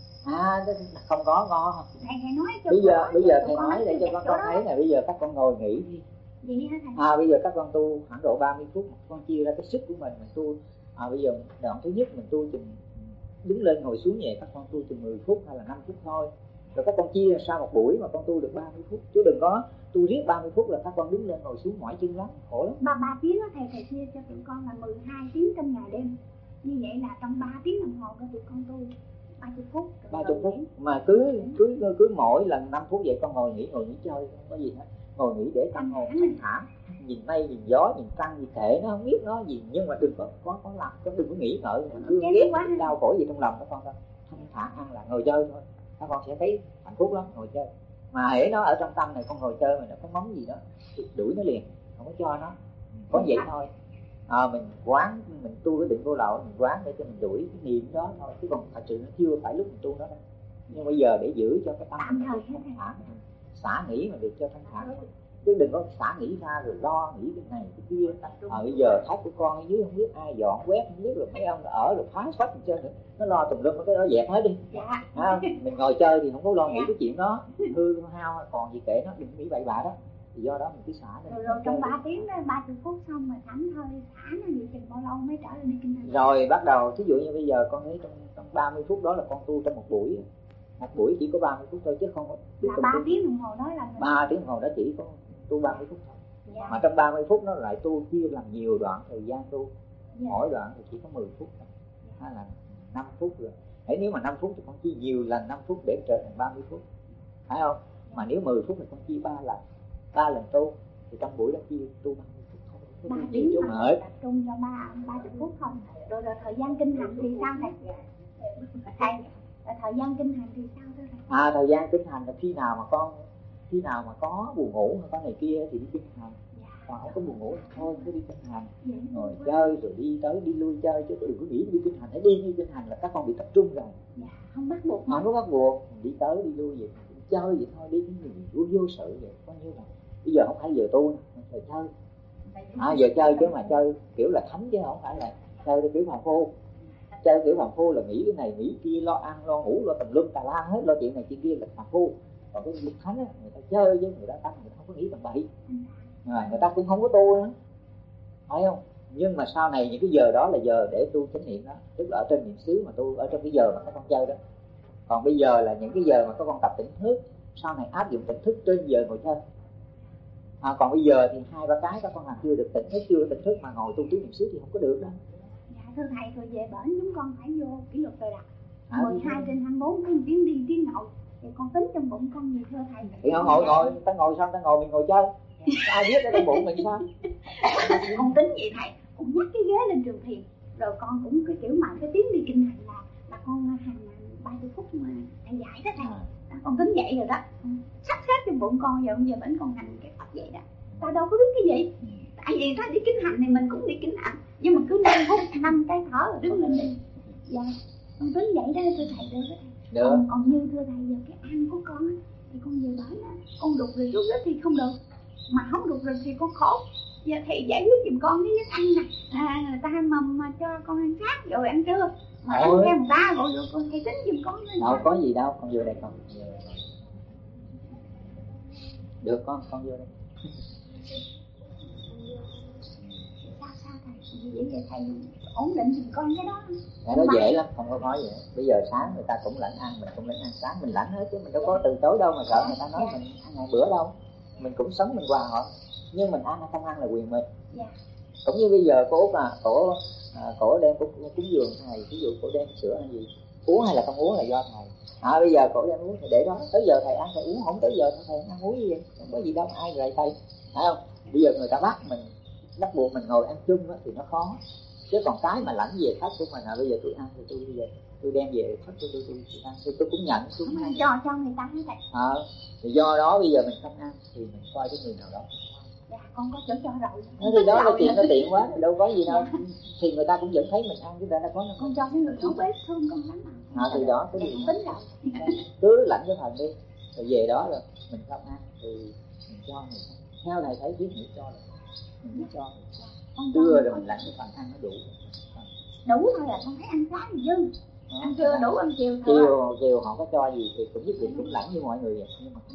À không có có. Thầy thầy nói cho bây giờ bây giờ thầy nói để cho các con thấy là bây giờ các con ngồi nghỉ đi. Vậy hả thầy? À bây giờ các con tu khoảng độ ba mươi phút, con chia ra cái sức của mình mình tu. À bây giờ đoạn thứ nhất mình tu chừng đứng lên ngồi xuống nhẹ, các con tu chừng mười phút hay là năm phút thôi. Rồi các con chia sau một buổi mà con tu được ba mươi phút, chứ đừng có tu riết ba mươi phút là các con đứng lên ngồi xuống mỏi chân lắm, khổ lắm. Ba ba tiếng đó thầy thầy chia cho tụi con là mười hai tiếng trong ngày đêm. Như vậy là trong ba tiếng đồng hồ của tụi con tu ba mươi phút. ba mươi phút mà cứ cứ cứ mỗi lần năm phút vậy con ngồi nghỉ, ngồi nghỉ chơi không có gì hết. Ngồi nghỉ để tâm hồn thanh thản, nhìn mây nhìn gió nhìn trăng nhìn kệ nó, không biết nó gì, nhưng mà đừng có có có làm, có đừng có nghĩ ngợi thương ghét đau khổ gì trong lòng các con đâu. Thanh thản ăn là ngồi chơi thôi, các con sẽ thấy hạnh phúc lắm. Ngồi chơi mà hễ nó ở trong tâm này, con ngồi chơi mà nó có móng gì đó thì đuổi nó liền, không có cho nó, có vậy thôi. À, mình quán, mình tu cái định vô lậu, mình quán để cho mình đuổi cái niệm đó thôi, chứ còn thật sự nó chưa phải lúc mình tu nó đâu. Nhưng bây giờ để giữ cho cái tâm mình thanh thản, xả nghĩ mà được cho thanh thản thôi, chứ đừng có xả nghĩ ra rồi lo nghĩ cái này cái kia. À, bây giờ tháp của con ở dưới không biết ai dọn quét, không biết rồi mấy ông ở rồi phá phách gì trơn nữa, nó lo tùm lum cái đó dẹp hết đi. Dạ. À, mình ngồi chơi thì không có lo nghĩ cái chuyện đó, hư hao còn gì kệ nó, đừng nghĩ bậy bạ đó. Thì do đó mình cứ xả lên. Rồi, rồi trong ba tiếng đó, ba mươi phút xong mà thảnh thôi, xả nó gì chừng bao lâu mới trở lại đi kinh hành. Rồi bắt đầu thí dụ như bây giờ con thấy trong trong ba mươi phút đó là con tu trong một buổi. Một buổi chỉ có ba mươi phút thôi chứ không có. Là ba tiếng đồng hồ đó là mình... ba tiếng đồng hồ đó chỉ có tu ba mươi phút thôi. Dạ. Mà trong ba mươi phút nó lại tu chia làm nhiều đoạn thời gian tu. Dạ. Mỗi đoạn thì chỉ có mười phút thôi. Dạ. Hay là năm phút rồi. Thế nếu mà năm phút thì con chia nhiều lần năm phút để trở thành ba mươi phút. Phải không? Dạ. Mà nếu mười phút thì con chia ba lần. ba lần tu thì trong buổi đó chia tu ba mươi phút thôi. ba tiếng mà tập trung cho ba ba mươi phút không. Rồi rồi thời gian kinh hành thì sao thầy? Thầy, rồi thời gian kinh hành thì sao thưa thầy? À thời gian kinh hành là khi nào mà con khi nào mà có buồn ngủ hay có này kia thì đi kinh hành. Dạ. Còn không có buồn ngủ thì thôi cứ đi kinh hành. Dạ. Ngồi chơi rồi đi tới đi lui chơi chứ đừng có nghĩ đi kinh hành, hãy đi đi kinh hành là các con bị tập trung rồi. Dạ. Không bắt buộc. Không có bắt buộc, đi tới đi lui vậy, đi chơi vậy thôi, đi cái gì vô vô sự vậy, coi như là bây giờ không phải giờ tu nữa, giờ chơi. À, giờ chơi chứ mà chơi kiểu là thánh chứ không phải là chơi theo kiểu phàm phu. Chơi kiểu phàm phu là nghĩ cái này nghĩ kia, lo ăn lo ngủ lo tùm lum tà la hết, lo chuyện này chuyện kia là phàm phu. Còn cái việc thánh á, người ta chơi với người ta tâm, người ta không có nghĩ bằng bậy, à, người ta cũng không có tu nữa, phải không? Nhưng mà sau này những cái giờ đó là giờ để tu chánh niệm đó, tức là ở trên niệm xứ mà tu ở trong cái giờ mà các con chơi đó. Còn bây giờ là những cái giờ mà các con tập tỉnh thức, sau này áp dụng tỉnh thức trên giờ ngồi chơi. À, còn bây giờ thì hai ba cái các con làm chưa được tỉnh thức, chưa tỉnh thức mà ngồi tu tứ niệm xứ thì không có được đâu. Dạ thưa thầy, rồi về bển chúng con phải vô kỷ luật rồi đặt à, mười hai trên hai mươi bốn cái tiếng đi tiếng ngồi thì con tính trong bụng con gì thưa thầy? Thì không ngồi ngồi ta ngồi xong ta ngồi mình ngồi chơi, ai biết ở trong bụng mình sao? Con tính vậy thầy, con nhắc cái ghế lên trường thiền, rồi con cũng cái kiểu mà cái tiếng đi kinh hành là là con hàng ba mươi phút mà thầy dạy đó thầy. Đó, con tính vậy rồi đó, sắp xếp trong bụng con giờ giờ bển con hành cái Phật vậy đó. Ta đâu có biết cái gì, tại vì ta đi kinh hành thì mình cũng đi kinh hành, nhưng mà cứ năm phút năm cái thở rồi đứng lên đi. Dạ, con tính vậy đó thưa thầy, được đó thầy. Được. Còn, còn như thưa thầy giờ cái ăn của con á, thì con về bển á, con đục rồi rút đó thì không được. mà không được rồi thì con khổ. Giờ thầy giải quyết giùm con cái giấc ăn nè, à, người ta mà, mà cho con ăn sáng rồi ăn trưa mà ăn theo người ta rồi rồi con thầy tính giùm con thôi. Đâu có gì đâu, con vô đây con. Được con, con vô đây. Sao sao thầy? Vậy vậy thầy ổn định giùm con cái đó. Cái đó dễ lắm, không có khó gì. Bây giờ sáng người ta cũng lãnh ăn, mình cũng lãnh ăn sáng, mình lãnh hết chứ mình đâu có từ chối đâu mà sợ người ta nói mình ăn ngày bữa đâu. Mình cũng sống mình hòa họ, nhưng mình ăn hay không ăn là quyền mình. Dạ. Cũng như bây giờ cô Út à, cổ à, cổ đem cúng cúng dường thầy, ví dụ cổ đem sữa hay gì uống hay là không uống là do thầy. À bây giờ cổ đem uống thì để đó, tới giờ thầy ăn thầy uống, không tới giờ thầy ăn uống gì vậy, không có gì đâu, ai lại thầy, phải không? Bây giờ người ta bắt mình, bắt buộc mình ngồi ăn chung đó, thì nó khó. Chứ còn cái mà lãnh về khách của mình là bây giờ tôi ăn thì tôi bây giờ tôi đem về khách tôi tôi tôi, tôi ăn tôi, tôi cũng nhận tôi không ăn cho cho người ta hết thầy. À, thì do đó bây giờ mình không ăn thì mình coi cái người nào đó. Dạ con có chỗ cho rồi. Nó thì đó là chuyện nó tiện quá, đâu có gì đâu. Dạ. Thì người ta cũng vẫn thấy mình ăn chứ đã có nó. Con cho cái người nấu bếp thương con lắm mà. À thì đó cái gì gì tính rồi. cứ lãnh cái phần đi, rồi về đó rồi mình không ăn thì mình cho người ta. Theo thầy thấy biết nghĩ cho rồi mình mới cho. Trưa rồi mình lãnh cái phần ăn nó đủ. Đủ thôi là con thấy ăn sáng thì dư. Đó. Ăn trưa đủ, ăn chiều thôi. Chiều chiều họ có cho gì thì cũng nhất định cũng lãnh như mọi người vậy, nhưng mà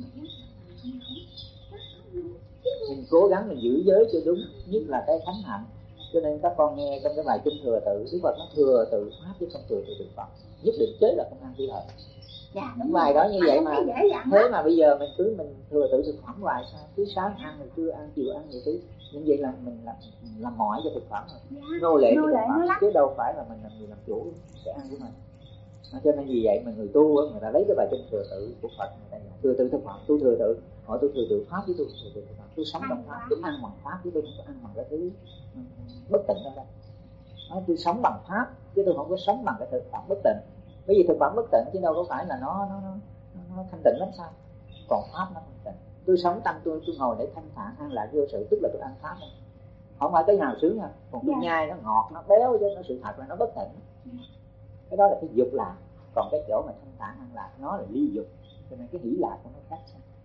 mình cố gắng mình giữ giới cho đúng, nhất là cái thánh hạnh. Cho nên các con nghe trong cái bài kinh thừa tự, Đức Phật nó thừa tự pháp chứ không thừa tự thực phẩm, nhất định chế là không ăn thịt lợn. Dạ, đúng bài đó như vậy mà thế đó. Mà bây giờ mình cứ mình thừa tự thực phẩm hoài sao? Cứ sáng ăn rồi trưa ăn chiều ăn vậy thứ, như vậy là mình làm làm mỏi cho thực phẩm rồi. Dạ, nô lệ cho thực phẩm chứ đâu phải là mình làm người làm chủ cái ăn của mình. Cho nên vì vậy mà người tu người ta lấy cái bài kinh thừa tự của Phật, người ta nói thừa tự thực phẩm, tôi thừa tự, hỏi tôi thừa tự pháp chứ tôi thừa tự thực phẩm, tôi sống bằng pháp, tôi ăn bằng pháp chứ tôi không có ăn bằng cái thứ bất tịnh đâu đâu. Nói tôi sống bằng pháp chứ tôi không có sống bằng cái thực phẩm bất tịnh. Bởi vì thực phẩm bất tịnh chứ đâu có phải là nó nó nó nó thanh tịnh lắm sao? Còn pháp nó thanh tịnh. Tôi sống tâm tôi tôi ngồi để thanh thản an lạc vô sự, tức là tôi ăn pháp thôi. Không phải cái nào sướng nha, còn tôi nhai nó ngọt nó béo chứ nó sự thật là nó bất tịnh. Cái đó là cái dục lạc, còn cái chỗ mà thanh thản an lạc nó là ly dục, cho nên cái hỷ lạc của nó khác.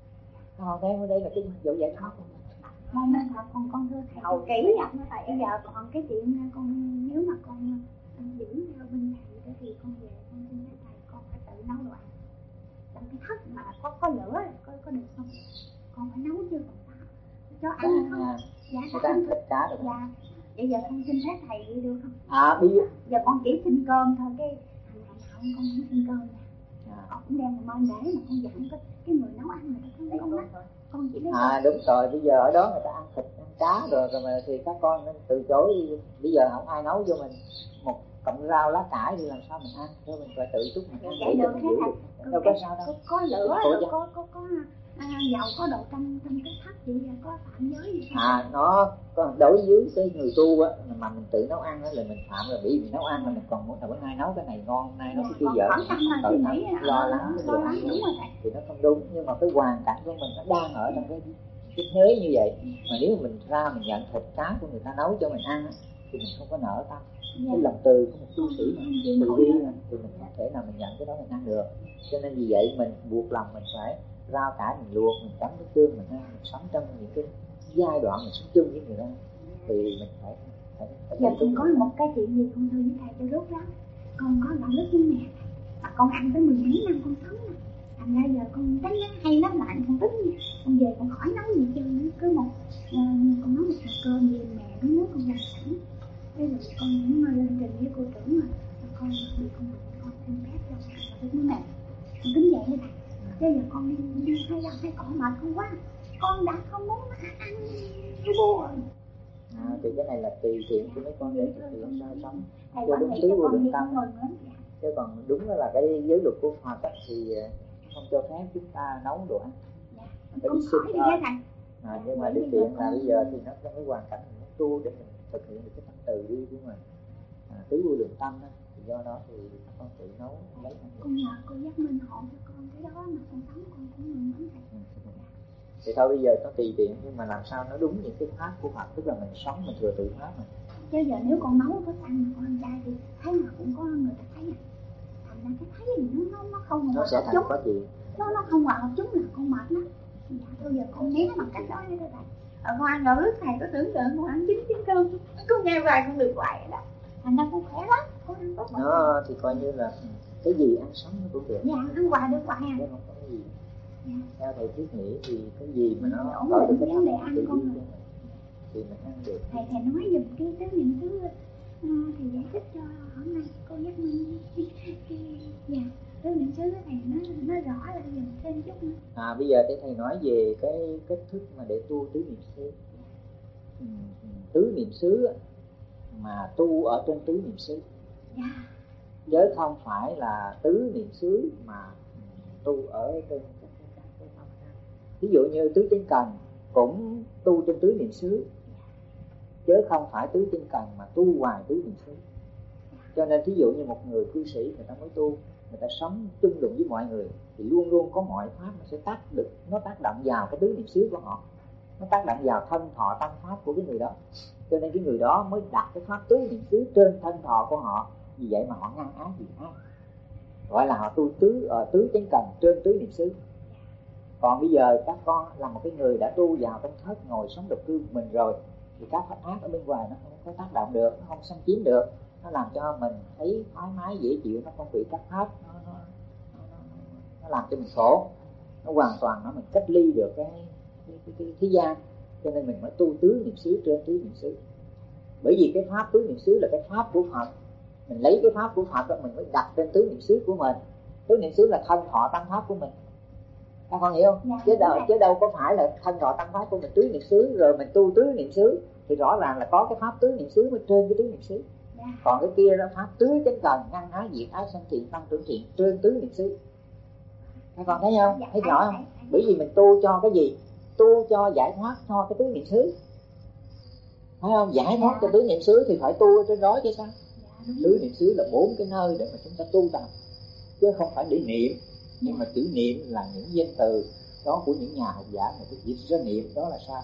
Còn thế ở đây là cái chỗ giải thoát của mình. Mong nên thật con con thưa thầy hầu kỹ ạ. Bây giờ còn cái chuyện con nếu mà con giữ theo bên thầy thì con về con xin với thầy con phải tự nấu đồ ăn. Trong cái thất mà có có lửa có có được không? Con phải nấu chứ còn sao? Cho ăn không? Dạ người ta ăn thịt cá được. Dạ. Bây giờ con xin phép thầy đi được không? À bây giờ giờ con chỉ xin cơm thôi, cái hàng ngày nào con cũng xin cơm nè. À. Con cũng đem mà mang để mà con dặn cái cái người nấu ăn người ta không lấy con đó. Con chỉ lấy à đúng rồi, bây giờ ở đó người ta ăn thịt ăn cá rồi rồi mà thì các con nên từ chối đi. Bây giờ không ai nấu cho mình một cọng rau lá cải thì làm sao mình ăn, thôi mình phải tự túc mình ăn để được mình giữ được. Đâu có sao đâu. Có, có lửa rồi có có có à, dầu có độ trong trong cái thất vậy là có phạm giới gì không? À nó có đối với cái người tu á mà mình tự nấu ăn á là mình phạm rồi, bị mình nấu ăn là mình còn muốn là bữa nay nấu cái này ngon, hôm nay nấu cái kia dở, tự nghĩ lo lắng cái đồ ăn thì nó không đúng. Nhưng mà cái hoàn cảnh của mình nó đang ở trong cái cái thế như vậy, mà nếu mà mình ra mình nhận thịt cá của người ta nấu cho mình ăn á thì mình không có nở tâm. Cái lòng từ của một tu sĩ mà từ bi thì mình không thể nào mình nhận cái đó mình ăn được. Cho nên vì vậy mình buộc lòng mình phải rau cải mình luộc, mình chấm nước tương mình ăn, mình sống trong những cái giai đoạn mình sống chung với người ta thì mình phải phải, phải giờ con có một cái chuyện gì con thưa với thầy cho rốt ráo. Con có đạo đức với mẹ mà con ăn tới mười mấy năm con sống nè, thành ra giờ con thấy nó hay lắm, lại con tính nha, con về con khỏi nấu gì chứ cứ một uh, con nấu một hạt cơm gì mẹ nó nấu con làm sẵn. Thế rồi con cũng lên trình với cô trưởng mà con bị con con xin phép cho đạo đức với mẹ, con tính vậy với thầy. Bây giờ con đi đi hay ra hay cỏ mệt con quá, con đã không muốn ăn cái bùa rồi. À, thì cái này là tùy tiện của mấy con để thực hiện sao sống cho đúng tứ vô lượng tâm. Chứ còn đúng là cái giới luật của Phật thì không cho phép chúng ta nấu đồ ăn. Dạ. Con khỏi đi thế thầy. À, nhưng mà điều kiện là bây giờ thì nó trong cái hoàn cảnh mình tu để mình thực hiện được cái tâm từ bi của mình, à, tứ vô lượng tâm đó. Thì do đó thì các con tự nấu lấy ăn. Con nhờ cô giác minh hộ cho con cái đó mà con sống con cũng mừng lắm thầy. Thì thôi bây giờ nó tùy tiện nhưng mà làm sao nó đúng những cái pháp của Phật, tức là mình sống mình thừa tự pháp mà. Chứ giờ nếu con nấu có ăn mà con ăn chay thì thấy nào cũng có người ta thấy à. Thành ra cái thấy gì nó nó nó không nó sẽ thành có chuyện. Nó nó không hòa hợp chúng là con mệt lắm. Dạ thôi giờ con né bằng cách đó đấy thầy. ở ngoài ngồi lúc thầy có tưởng tượng con ăn chín chén cơm, con nghe hoài con được hoài đó, thành ra con khỏe lắm, con ăn tốt lắm. Nó thì coi như là cái gì ăn sống nó cũng được. Dạ, ăn hoài được hoài à. Chứ không có cái gì. Dạ. Theo thầy thiết nghĩ thì cái gì mà nó ổn có được định cái để ăn con rồi. Thì mình ăn được. Thầy thầy nói giùm cái tứ niệm xứ, à, thầy giải thích cho hôm nay cô giác minh cái dạ tứ niệm xứ thầy nó nó rõ lại giùm thêm chút nữa. À bây giờ thầy nói về cái cách thức mà để tu tứ niệm xứ. Ừ, tứ niệm xứ mà tu ở trên tứ niệm xứ. Dạ. Chứ không phải là tứ niệm xứ mà tu ở trên các cái pháp khác. Ví dụ như tứ chánh cần cũng tu trên tứ niệm xứ, chứ không phải tứ chánh cần mà tu hoài tứ niệm xứ. Cho nên thí dụ như một người cư sĩ người ta mới tu, người ta sống chung đụng với mọi người thì luôn luôn có mọi pháp nó sẽ tác được, nó tác động vào cái tứ niệm xứ của họ, nó tác động vào thân thọ tâm pháp của cái người đó. Cho nên cái người đó mới đặt cái pháp tứ niệm xứ trên thân thọ của họ. Vì vậy mà họ ngăn ác gì ác, gọi là họ tu tứ ở uh, tứ chánh cần trên tứ niệm xứ. Còn bây giờ các con là một cái người đã tu vào trong thất ngồi sống độc cư mình rồi thì các pháp ác ở bên ngoài nó không có tác động được, nó không xâm chiếm được, nó làm cho mình thấy thoải mái dễ chịu, nó không bị các pháp nó, nó, nó, nó, nó làm cho mình khổ, nó hoàn toàn nó mình cách ly được cái cái, cái, cái thế gian. Cho nên mình mới tu tứ niệm xứ trên tứ niệm xứ. Bởi vì cái pháp tứ niệm xứ là cái pháp của Phật, mình lấy cái pháp của Phật đó mình mới đặt trên tứ niệm xứ của mình. Tứ niệm xứ là thân thọ tâm pháp của mình, các con hiểu không? Dạ, chứ đâu chứ đâu có phải là thân thọ tâm pháp của mình tứ niệm xứ rồi mình tu tứ niệm xứ, thì rõ ràng là có cái pháp tứ niệm xứ mới trên cái tứ niệm xứ. Dạ. Còn cái kia đó pháp tứ chánh cần ngăn ái diệt ái sanh thiện tăng trưởng thiện trên tứ niệm xứ. Các con thấy không? Dạ, thấy rõ không? Bởi vì mình tu cho cái gì? Tu cho giải thoát cho cái tứ niệm xứ, phải không? Giải thoát cho tứ niệm xứ thì phải tu ở trên đó chứ sao? Tứ niệm xứ là bốn cái nơi để mà chúng ta tu tập, chứ không phải để niệm. Nhưng mà chữ niệm là những danh từ đó của những nhà học giả người ta dịch ra niệm, đó là sao?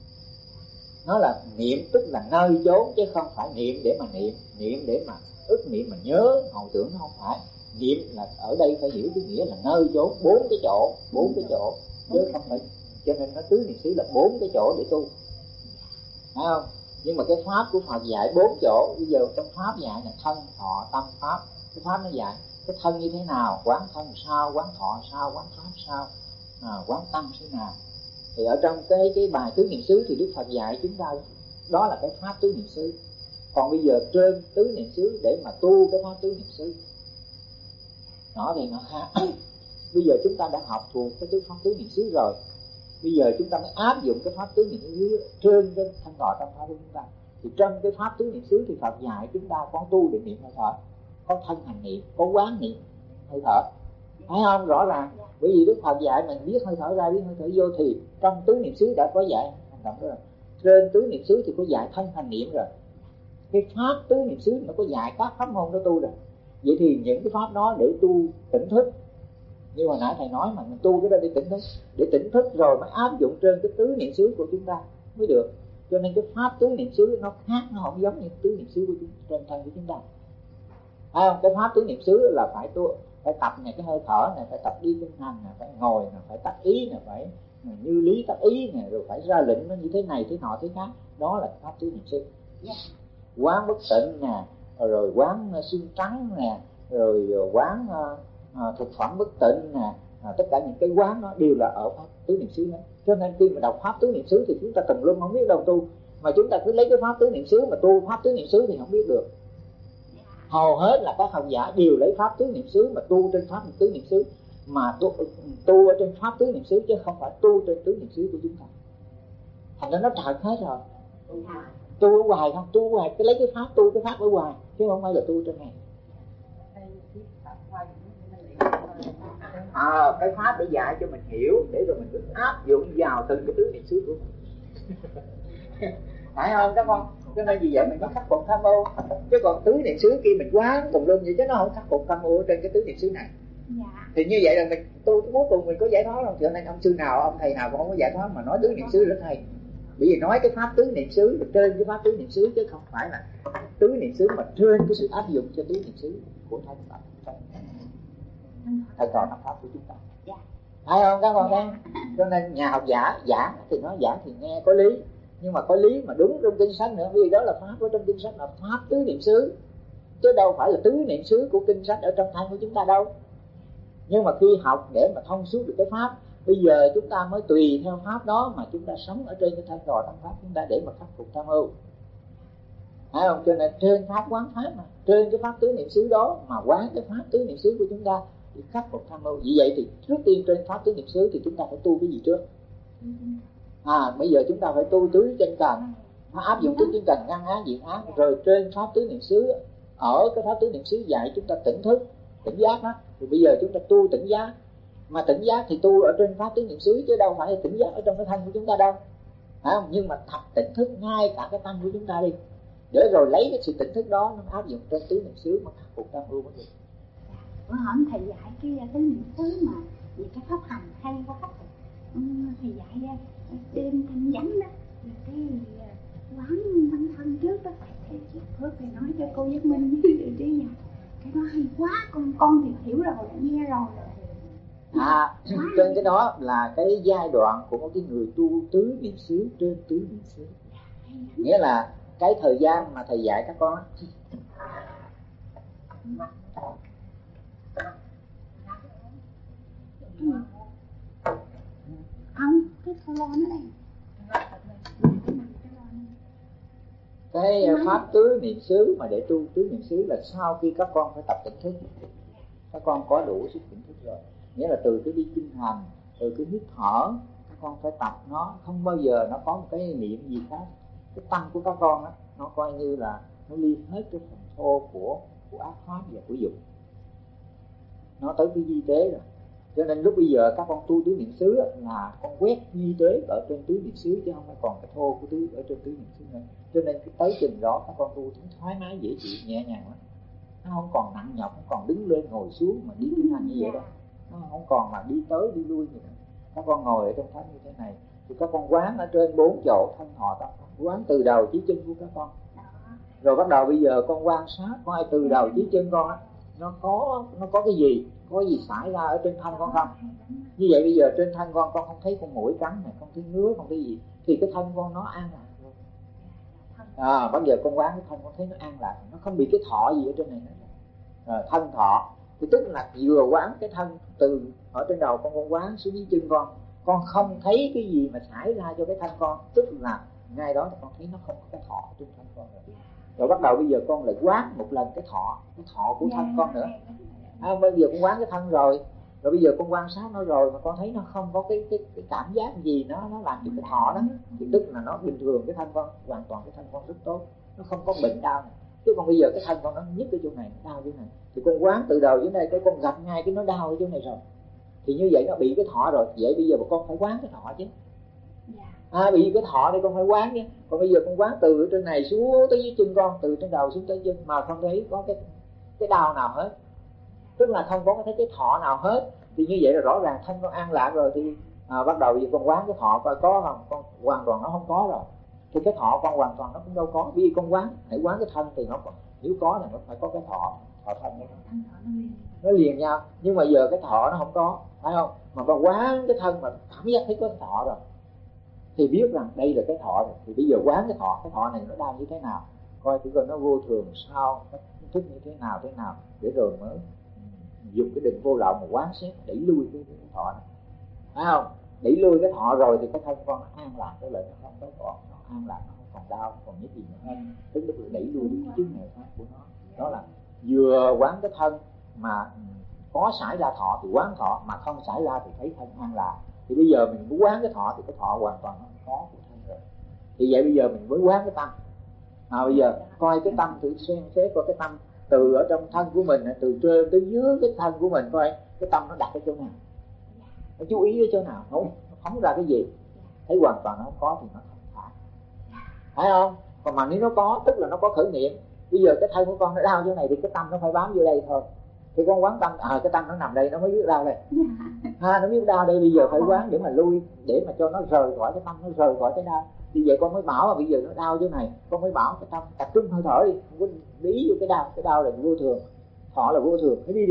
Nó là niệm tức là nơi chốn, chứ không phải niệm để mà niệm, niệm để mà ức niệm mà nhớ hồi tưởng, nó không phải. Niệm là ở đây phải hiểu cái nghĩa là nơi chốn, bốn cái chỗ, bốn cái chỗ, chứ không phải. Cho nên nó tứ niệm xứ là bốn cái chỗ để tu, phải không? Nhưng mà cái pháp của Phật dạy bốn chỗ. Bây giờ trong pháp dạy là thân thọ tâm pháp. Cái pháp nó dạy cái thân như thế nào, quán thân sao, quán thọ sao, quán pháp sao, à, quán tâm thế nào. Thì ở trong cái cái bài tứ niệm xứ thì Đức Phật dạy chúng ta đó là cái pháp tứ niệm xứ. Còn bây giờ trên tứ niệm xứ để mà tu cái pháp tứ niệm xứ đó thì nó khác. Bây giờ chúng ta đã học thuộc cái tứ pháp tứ niệm xứ rồi, bây giờ chúng ta mới áp dụng cái pháp tứ niệm xứ trên cái thân thọ tâm pháp của chúng ta. Thì trong cái pháp tứ niệm xứ thì Phật dạy chúng ta có tu để niệm hơi thở, có thân hành niệm, có quán niệm hơi thở, phải không? Rõ ràng. Bởi vì Đức Phật dạy mình biết hơi thở ra, biết hơi thở vô, thì trong tứ niệm xứ đã có dạy hành động đó rồi. Trên tứ niệm xứ thì có dạy thân hành niệm rồi. Cái pháp tứ niệm xứ nó có dạy các pháp môn đó tu rồi. Vậy thì những cái pháp đó để tu tỉnh thức, như hồi nãy thầy nói mà mình tu cái đó để tỉnh thức, để tỉnh thức rồi mới áp dụng trên cái tứ niệm xứ của chúng ta mới được. Cho nên cái pháp tứ niệm xứ nó khác, nó không giống như tứ niệm xứ của chúng, trên thân của chúng ta, phải không? Cái pháp tứ niệm xứ là phải tu, phải tập này, cái hơi thở này, phải tập đi tinh hành này, phải ngồi này, phải tác ý này, phải như lý tác ý này, rồi phải ra lệnh nó như thế này thế nọ thế khác. Đó là pháp tứ niệm xứ. Yeah. Quán bất tịnh nè, rồi quán xương trắng nè, rồi quán uh, thực phẩm bất tịnh nè, à, tất cả những cái quán đó đều là ở pháp tứ niệm xứ hết. Cho nên khi mà đọc pháp tứ niệm xứ thì chúng ta tùm lum không biết đâu tu, mà chúng ta cứ lấy cái pháp tứ niệm xứ mà tu pháp tứ niệm xứ thì không biết được. Hầu hết là các học giả đều lấy pháp tứ niệm xứ mà tu trên pháp tứ niệm xứ, mà tu, tu ở trên pháp tứ niệm xứ chứ không phải tu trên tứ niệm xứ của chúng ta. Thành ra nó trật hết rồi. Tu ở ngoài không, tu ở ngoài cái lấy cái pháp tu cái pháp ở ngoài chứ không phải là tu trên này. À, cái pháp để dạy cho mình hiểu, để rồi mình áp dụng vào từng cái tứ niệm xứ của mình. Phải không các con? Cho nên vì vậy mình mới khắc phục tham ô. Chứ còn tứ niệm xứ kia mình quán tùm lum vậy chứ nó không khắc phục tham ô trên cái tứ niệm xứ này. Dạ. Thì như vậy là mình tu cuối cùng mình có giải thoát không? Cho nên ông sư nào, ông thầy nào cũng không có giải thoát mà nói tứ niệm xứ là thầy. Bởi vì nói cái pháp tứ niệm xứ trên cái pháp tứ niệm xứ chứ không phải là tứ niệm xứ mà trên cái sự áp dụng cho tứ niệm xứ của thân Phật, thân thọ tâm pháp của chúng ta. Dạ. Thấy không các con thấy? Cho nên nhà học giả giảng thì nói giảng thì nghe có lý, nhưng mà có lý mà đúng trong kinh sách nữa, vì đó là pháp ở trong kinh sách, là pháp tứ niệm xứ, chứ đâu phải là tứ niệm xứ của kinh sách ở trong thân của chúng ta đâu. Nhưng mà khi học để mà thông suốt được cái pháp, bây giờ chúng ta mới tùy theo pháp đó mà chúng ta sống ở trên cái thân rồi trong pháp chúng ta để mà khắc phục tham ưu. Thấy không? Cho nên trên pháp quán pháp mà, trên cái pháp tứ niệm xứ đó mà quán cái pháp tứ niệm xứ của chúng ta để khắc phục tham ưu. Vì vậy thì trước tiên trên pháp tứ niệm xứ thì chúng ta phải tu cái gì trước? À, bây giờ chúng ta phải tu tứ chân cần, nó áp dụng tứ chân cần ngăn ác diệt ác, rồi trên pháp tứ niệm xứ, ở cái pháp tứ niệm xứ dạy chúng ta tỉnh thức, tỉnh giác đó. Thì bây giờ chúng ta tu tỉnh giác, mà tỉnh giác thì tu ở trên pháp tứ niệm xứ chứ đâu phải là tỉnh giác ở trong cái thân của chúng ta đâu, phải không? Nhưng mà thật tỉnh thức ngay cả cái tâm của chúng ta đi, để rồi lấy cái sự tỉnh thức đó nó áp dụng trên tứ niệm xứ mà khắc phục tham ưu của mình. Bữa hỏi thầy dạy cái tứ niệm xứ mà về cái pháp hành hay quá pháp ừ, thầy dạy đêm thanh vắng đó, cái quán bản thân trước đó, thầy chị Phước thầy nói cho cô Giác Minh với trí nhà, cái đó hay quá, con con thì hiểu rồi, nghe rồi. À, trên cái đó là cái giai đoạn của một cái người tu tứ niệm xứ trên tứ niệm xứ, nghĩa là cái thời gian mà thầy dạy các con á. Không, cái thô lo nó đây. Cái pháp tứ niệm xứ mà để tu tứ niệm xứ là sau khi các con phải tập tỉnh thức, các con có đủ sức tỉnh thức rồi, nghĩa là từ cái đi kinh hành, từ cái hít thở, các con phải tập nó, không bao giờ nó có một cái niệm gì khác. Cái tâm của các con đó, nó coi như là nó ly hết cái phần thô của của ác pháp và của dục, nó tới cái di tế rồi. Cho nên lúc bây giờ các con tu tứ niệm xứ là con quét di tế ở trên tứ niệm xứ, chứ không phải còn cái thô của tứ ở trên tứ niệm xứ nữa. Cho nên cái tới trình đó các con tu thoải mái dễ chịu nhẹ nhàng lắm, nó không còn nặng nhọc, không còn đứng lên ngồi xuống mà đi kinh hành như vậy đâu, nó không còn là đi tới đi lui như vậy. Các con ngồi ở trong pháp như thế này thì các con quán ở trên bốn chỗ thân thọ tâm, quán từ đầu chí chân của các con. Rồi bắt đầu bây giờ con quan sát coi từ đầu chí chân con á, nó có nó có cái gì, có gì xảy ra ở trên thân con không? Như vậy bây giờ trên thân con con không thấy con muỗi cắn này, không thấy ngứa, không thấy gì, thì cái thân con nó an lạc rồi. À, bây giờ con quán cái thân con thấy nó an lạc, nó không bị cái thọ gì ở trên này nữa. À, thân thọ thì tức là vừa quán cái thân từ ở trên đầu con con quán xuống dưới chân con, con không thấy cái gì mà xảy ra cho cái thân con, tức là ngay đó con thấy nó không có cái thọ trên thân con rồi. Rồi bắt đầu bây giờ con lại quán một lần cái thọ, cái thọ của thân con nữa. À, bây giờ con quán cái thân rồi, rồi bây giờ con quan sát nó rồi mà con thấy nó không có cái cái, cái cảm giác gì nó nó làm cho cái thọ đó, thì tức là nó bình thường, cái thân con hoàn toàn cái thân con rất tốt, nó không có bệnh đau này. Chứ còn bây giờ cái thân con nó nhức ở chỗ này, nó đau chỗ này, thì con quán từ đầu dưới đây cái con gặp ngay cái nó đau ở chỗ này rồi, thì như vậy nó bị cái thọ rồi. Vậy bây giờ mà con phải quán cái thọ chứ. À, bị cái thọ đây con phải quán chứ. Còn bây giờ con quán từ trên này xuống tới dưới chân con, từ trên đầu xuống tới chân mà không thấy có cái cái đau nào hết, tức là không có thấy cái thọ nào hết, thì như vậy là rõ ràng thân con an lạc rồi. Thì à, bắt đầu giờ con quán cái thọ coi có không, con hoàn toàn nó không có rồi, thì cái thọ con hoàn toàn nó cũng đâu có. Vì con quán hãy quán cái thân thì nó còn, nếu có là nó phải có cái thọ, thọ thân nó, nó liền nhau. Nhưng mà giờ cái thọ nó không có, phải không? Mà con quán cái thân mà cảm giác thấy có cái thọ rồi thì biết rằng đây là cái thọ rồi. Thì bây giờ quán cái thọ, cái thọ này nó đang như thế nào, coi thử coi nó vô thường sao, nó thức như thế nào thế nào, để rồi mới dùng cái định vô lậu mà quán xét đẩy lui cái, cái thọ này, phải không? Đẩy lui cái thọ rồi thì cái thân con nó an lạc, cái lợi nó không có còn, nó an lạc, nó không còn đau, không còn nhất gì nữa hết. Tức là đẩy lui cái chứng này khác của nó. Đó là vừa quán cái thân mà có xảy ra thọ thì quán thọ, mà không xảy ra thì thấy thân an lạc. Thì bây giờ mình muốn quán cái thọ thì cái thọ hoàn toàn nó không có của thân rồi. Thì vậy bây giờ mình mới quán cái tâm. À, bây giờ coi cái tâm, thử xem xét coi cái tâm từ ở trong thân của mình, từ trên tới dưới cái thân của mình, coi cái tâm nó đặt ở chỗ nào, nó chú ý ở chỗ nào, nó phóng ra cái gì. Thấy hoàn toàn nó không có thì nó không phải, phải không? Còn mà nếu nó có tức là nó có khởi niệm. Bây giờ cái thân của con nó đau chỗ này thì cái tâm nó phải bám vô đây thôi. Thì con quán tâm, à cái tâm nó nằm đây nó mới biết đau đây, à, nó biết đau đây. Bây giờ phải quán để mà lui, để mà cho nó rời khỏi cái tâm, nó rời khỏi cái đau. Vì vậy con mới bảo là bây giờ nó đau chỗ này, con mới bảo cái tâm tập trung hơi thở đi, không có để ý vô cái đau. Cái đau là vô thường, thọ là vô thường, hãy đi đi,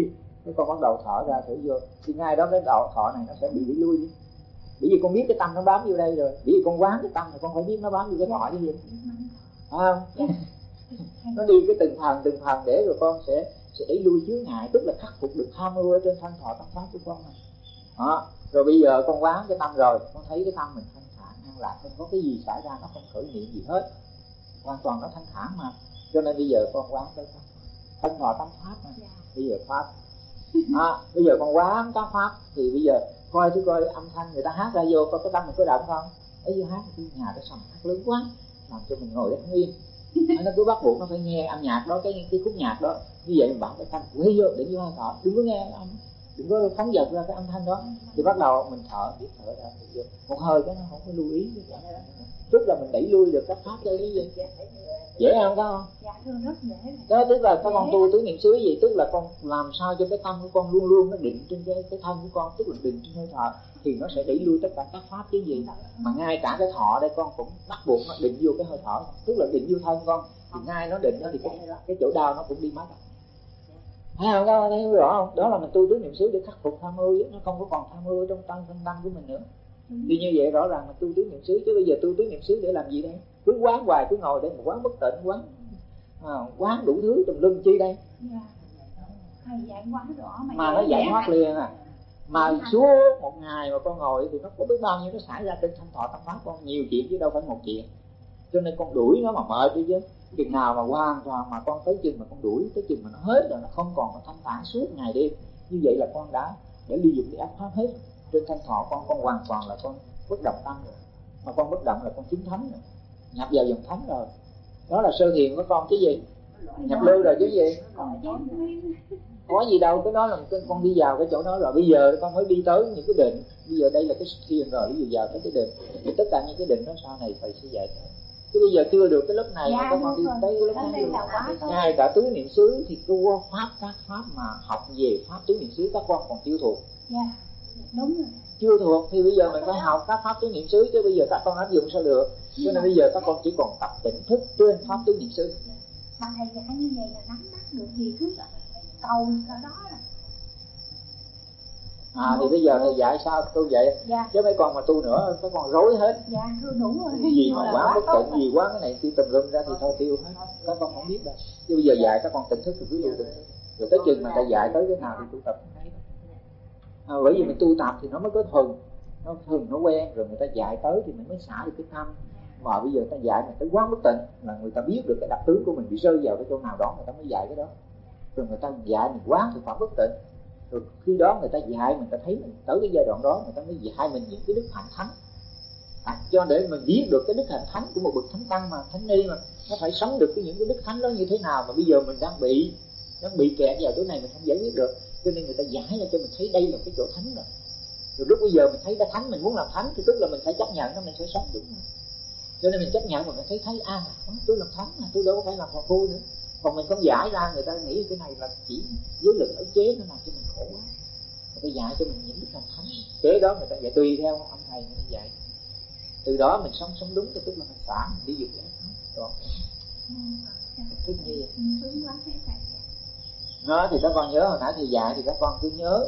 Cái con bắt đầu thở ra thở vô, thì ngay đó cái đầu thọ này nó sẽ bị đẩy lui đi. Bởi vì con biết cái tâm nó bám vô đây rồi, bởi vì con quán cái tâm thì con phải biết nó bám vô cái thọ chứ gì, phải không? Nó đi cái từng phần từng phần để rồi con sẽ sẽ đẩy lui chướng ngại, tức là khắc phục được tham ưu ở trên thân thọ tâm pháp của con này. Đó. Rồi bây giờ con quán cái tâm rồi, con thấy cái tâm mình thanh thản an lạc, không có cái gì xảy ra, nó không khởi niệm gì hết, hoàn toàn nó thanh thản mà. Cho nên bây giờ con quán cái thân thọ tâm pháp mà. Bây giờ pháp, à, bây giờ con quán các pháp thì bây giờ coi thứ coi âm thanh người ta hát ra vô, coi cái tâm mình có động không? Ấy vô hát cái nhà nó sầm hát lớn quá, làm cho mình ngồi rất yên. Nó cứ bắt buộc nó phải nghe âm nhạc đó, cái cái khúc nhạc đó. Như vậy mình bảo cái tâm quay vô để vô hơi thở, đừng có nghe âm, đừng có phóng dật ra cái âm thanh đó. Thì bắt đầu mình thở, biết thở ra vô một hơi cái nó không có lưu ý, tức là mình đẩy lui được các pháp chơi cái gì. Dễ không có không? Dạ thưa rất dễ. Đó tức là các con tu tứ niệm xứ gì, tức là con làm sao cho cái tâm của con luôn luôn nó định trên cái cái thân của con, tức là định trên hơi thở, thì nó sẽ đẩy lui tất cả các pháp chứ gì. Mà ngay cả cái thọ đây con cũng bắt buộc nó định vô cái hơi thở, tức là định vô thân con, thì ngay nó định đó thì cái, cái chỗ đau nó cũng đi mất. Thấy không? Các con thấy rõ không? Đó là mình tu tứ niệm xứ để khắc phục tham ưu, nó không có còn tham ưu trong tâm thân tâm của mình nữa. Thì như vậy rõ ràng mình tu tứ niệm xứ, chứ bây giờ tu tứ niệm xứ để làm gì đây? Cứ quán hoài, cứ ngồi đây mà quán bất tịnh, quán à, quán đủ thứ tùm lum chi đây. Dạ. Thầy dạy quá rõ mà, mà nó giải thoát liền à. Mà suốt một ngày mà con ngồi thì nó có biết bao nhiêu nó xảy ra trên thanh thọ tâm pháp con, nhiều chuyện chứ đâu phải một chuyện. Cho nên con đuổi nó mà mệt đi chứ. Chừng nào mà hoàn toàn mà con tới chừng mà con đuổi, tới chừng mà nó hết rồi, nó không còn nó thanh thản suốt ngày đêm. Như vậy là con đã để利dụng cái ác pháp hết. Trên thanh thọ con con hoàn toàn là con bất động tâm rồi. Mà con bất động là con chính thánh rồi, nhập vào dòng thánh rồi. Đó là sơ thiền của con chứ gì, nhập lưu rồi chứ gì. Có gì đâu, cái đó là con đi vào cái chỗ đó rồi. Bây giờ con mới đi tới những cái định. Bây giờ đây là cái thiền rồi, bây giờ vào tới cái định. Thì tất cả những cái định đó sau này thầy sẽ dạy. Chứ bây giờ chưa được cái lớp này mà các con đi tới cái lớp này. Ngay cả tứ niệm xứ thì cô pháp các pháp mà học về pháp tứ niệm xứ các con còn chưa thuộc. Dạ, đúng rồi. Chưa thuộc thì bây giờ mình phải học các pháp tứ niệm xứ, chứ bây giờ các con áp dụng sao được. Cho nên bây giờ các con chỉ còn tập tỉnh thức trên pháp tứ niệm xứ. Mà thầy dạy như vậy là nắm bắt được gì cứ cầu sau đó là. À thì bây giờ thầy dạy sao tu vậy? Dạ. Chứ mấy con mà tu nữa các con rối hết. Dạ thưa đủ rồi. Gì mà quá bất tịnh gì quá cái này tiêu tùm lum ra thì thôi tiêu hết. Các con không biết đâu. Chứ bây giờ dạy các con tỉnh thức thì cứ tu tỉnh thức. Rồi tới chừng mà thầy dạy tới cái nào thì tu tập thấy đó. À, bởi vì mình tu tập thì nó mới có thuần, nó thuần nó quen rồi người ta dạy tới thì mình mới xả được cái tâm. Mà bây giờ người ta dạy mình tới quán bất tịnh là người ta biết được cái đặc tướng của mình bị rơi vào cái chỗ nào đó, người ta mới dạy cái đó. Rồi người ta dạy mình quán thì phạm bất tịnh. Rồi khi đó người ta dạy mình, ta thấy mình tới cái giai đoạn đó người ta mới dạy mình những cái đức hạnh thánh. À, cho để mình biết được cái đức hạnh thánh của một bậc thánh tăng mà thánh ni mà nó phải sống được cái những cái đức thánh đó như thế nào, mà bây giờ mình đang bị đang bị kẹt vào chỗ này mình không giải quyết được. Cho nên người ta giải ra cho mình thấy đây là cái chỗ thánh rồi. Rồi lúc bây giờ mình thấy đã thánh, mình muốn làm thánh thì tức là mình phải chấp nhận nó, mình phải sống đúng rồi. Cho nên mình chấp nhận mà mình thấy thấy à tôi làm thánh mà tôi đâu có phải làm phàm phu nữa. Còn mình không giải ra, người ta nghĩ cái này là chỉ giới lực ở chế nó làm cho mình khổ quá. Người ta dạy cho mình những đức hạnh thánh, kế đó người ta dạy tùy theo ông thầy người ta dạy. Từ đó mình sống sống đúng, tức là mình xả, mình đi dục cái đó. Thích như vậy. Đó thì các con nhớ hồi nãy thầy dạy thì các con cứ nhớ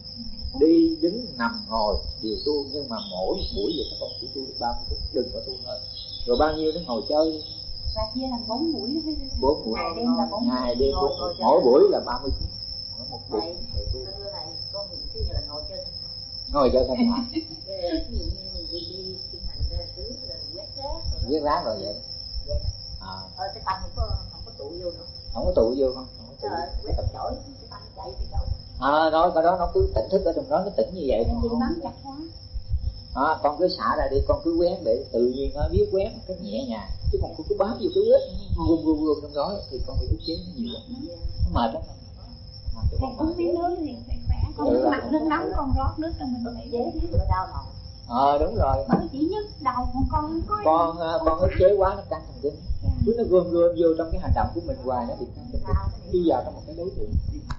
đi đứng nằm ngồi đều tu, nhưng mà mỗi buổi vậy các con chỉ tu được ba mươi phút, đừng có tu hơn. Rồi bao nhiêu nó ngồi chơi. Và chia làm bốn buổi hết. Bốn buổi. Ngày đêm là bốn. Ngày đêm bốn buổi. Mỗi buổi là ba mươi phút. Mỗi một buổi thầy tu. Này con mình thứ là ngồi chơi. Ngồi chơi thanh thản. Ví dụ như mình đi đi tiến hành ra thứ là quét rác. Quét rác rồi vậy. Vậy đó. À. Ờ cái tâm không có không có tụ vô nữa. Không có tụ vô không? Không có tụ. Ờ, quét tập chổi cái tâm chạy cái chổi. À đó cái đó nó cứ tỉnh thức ở trong đó, nó tỉnh như vậy. Chị bám chặt quá. À, con cứ xả ra đi, con cứ quét để tự nhiên nó biết quét một cách nhẹ nhàng, chứ còn con cứ bám vô cái quét gom gom gom trong đó thì con bị ức chế nó nhiều lắm, nó mệt lắm. Thầy uống miếng nước thì phải khỏe, con ừ, mặc nước nóng con rót nước cho mình phải chế nó đau đầu. Ờ à, đúng rồi. Bởi chỉ nhức đầu con con có con con ức chế quá nó căng thần kinh, cứ nó gom gom vô trong cái hành động của mình hoài nó bị căng thần kinh, đi vào trong một cái đối tượng.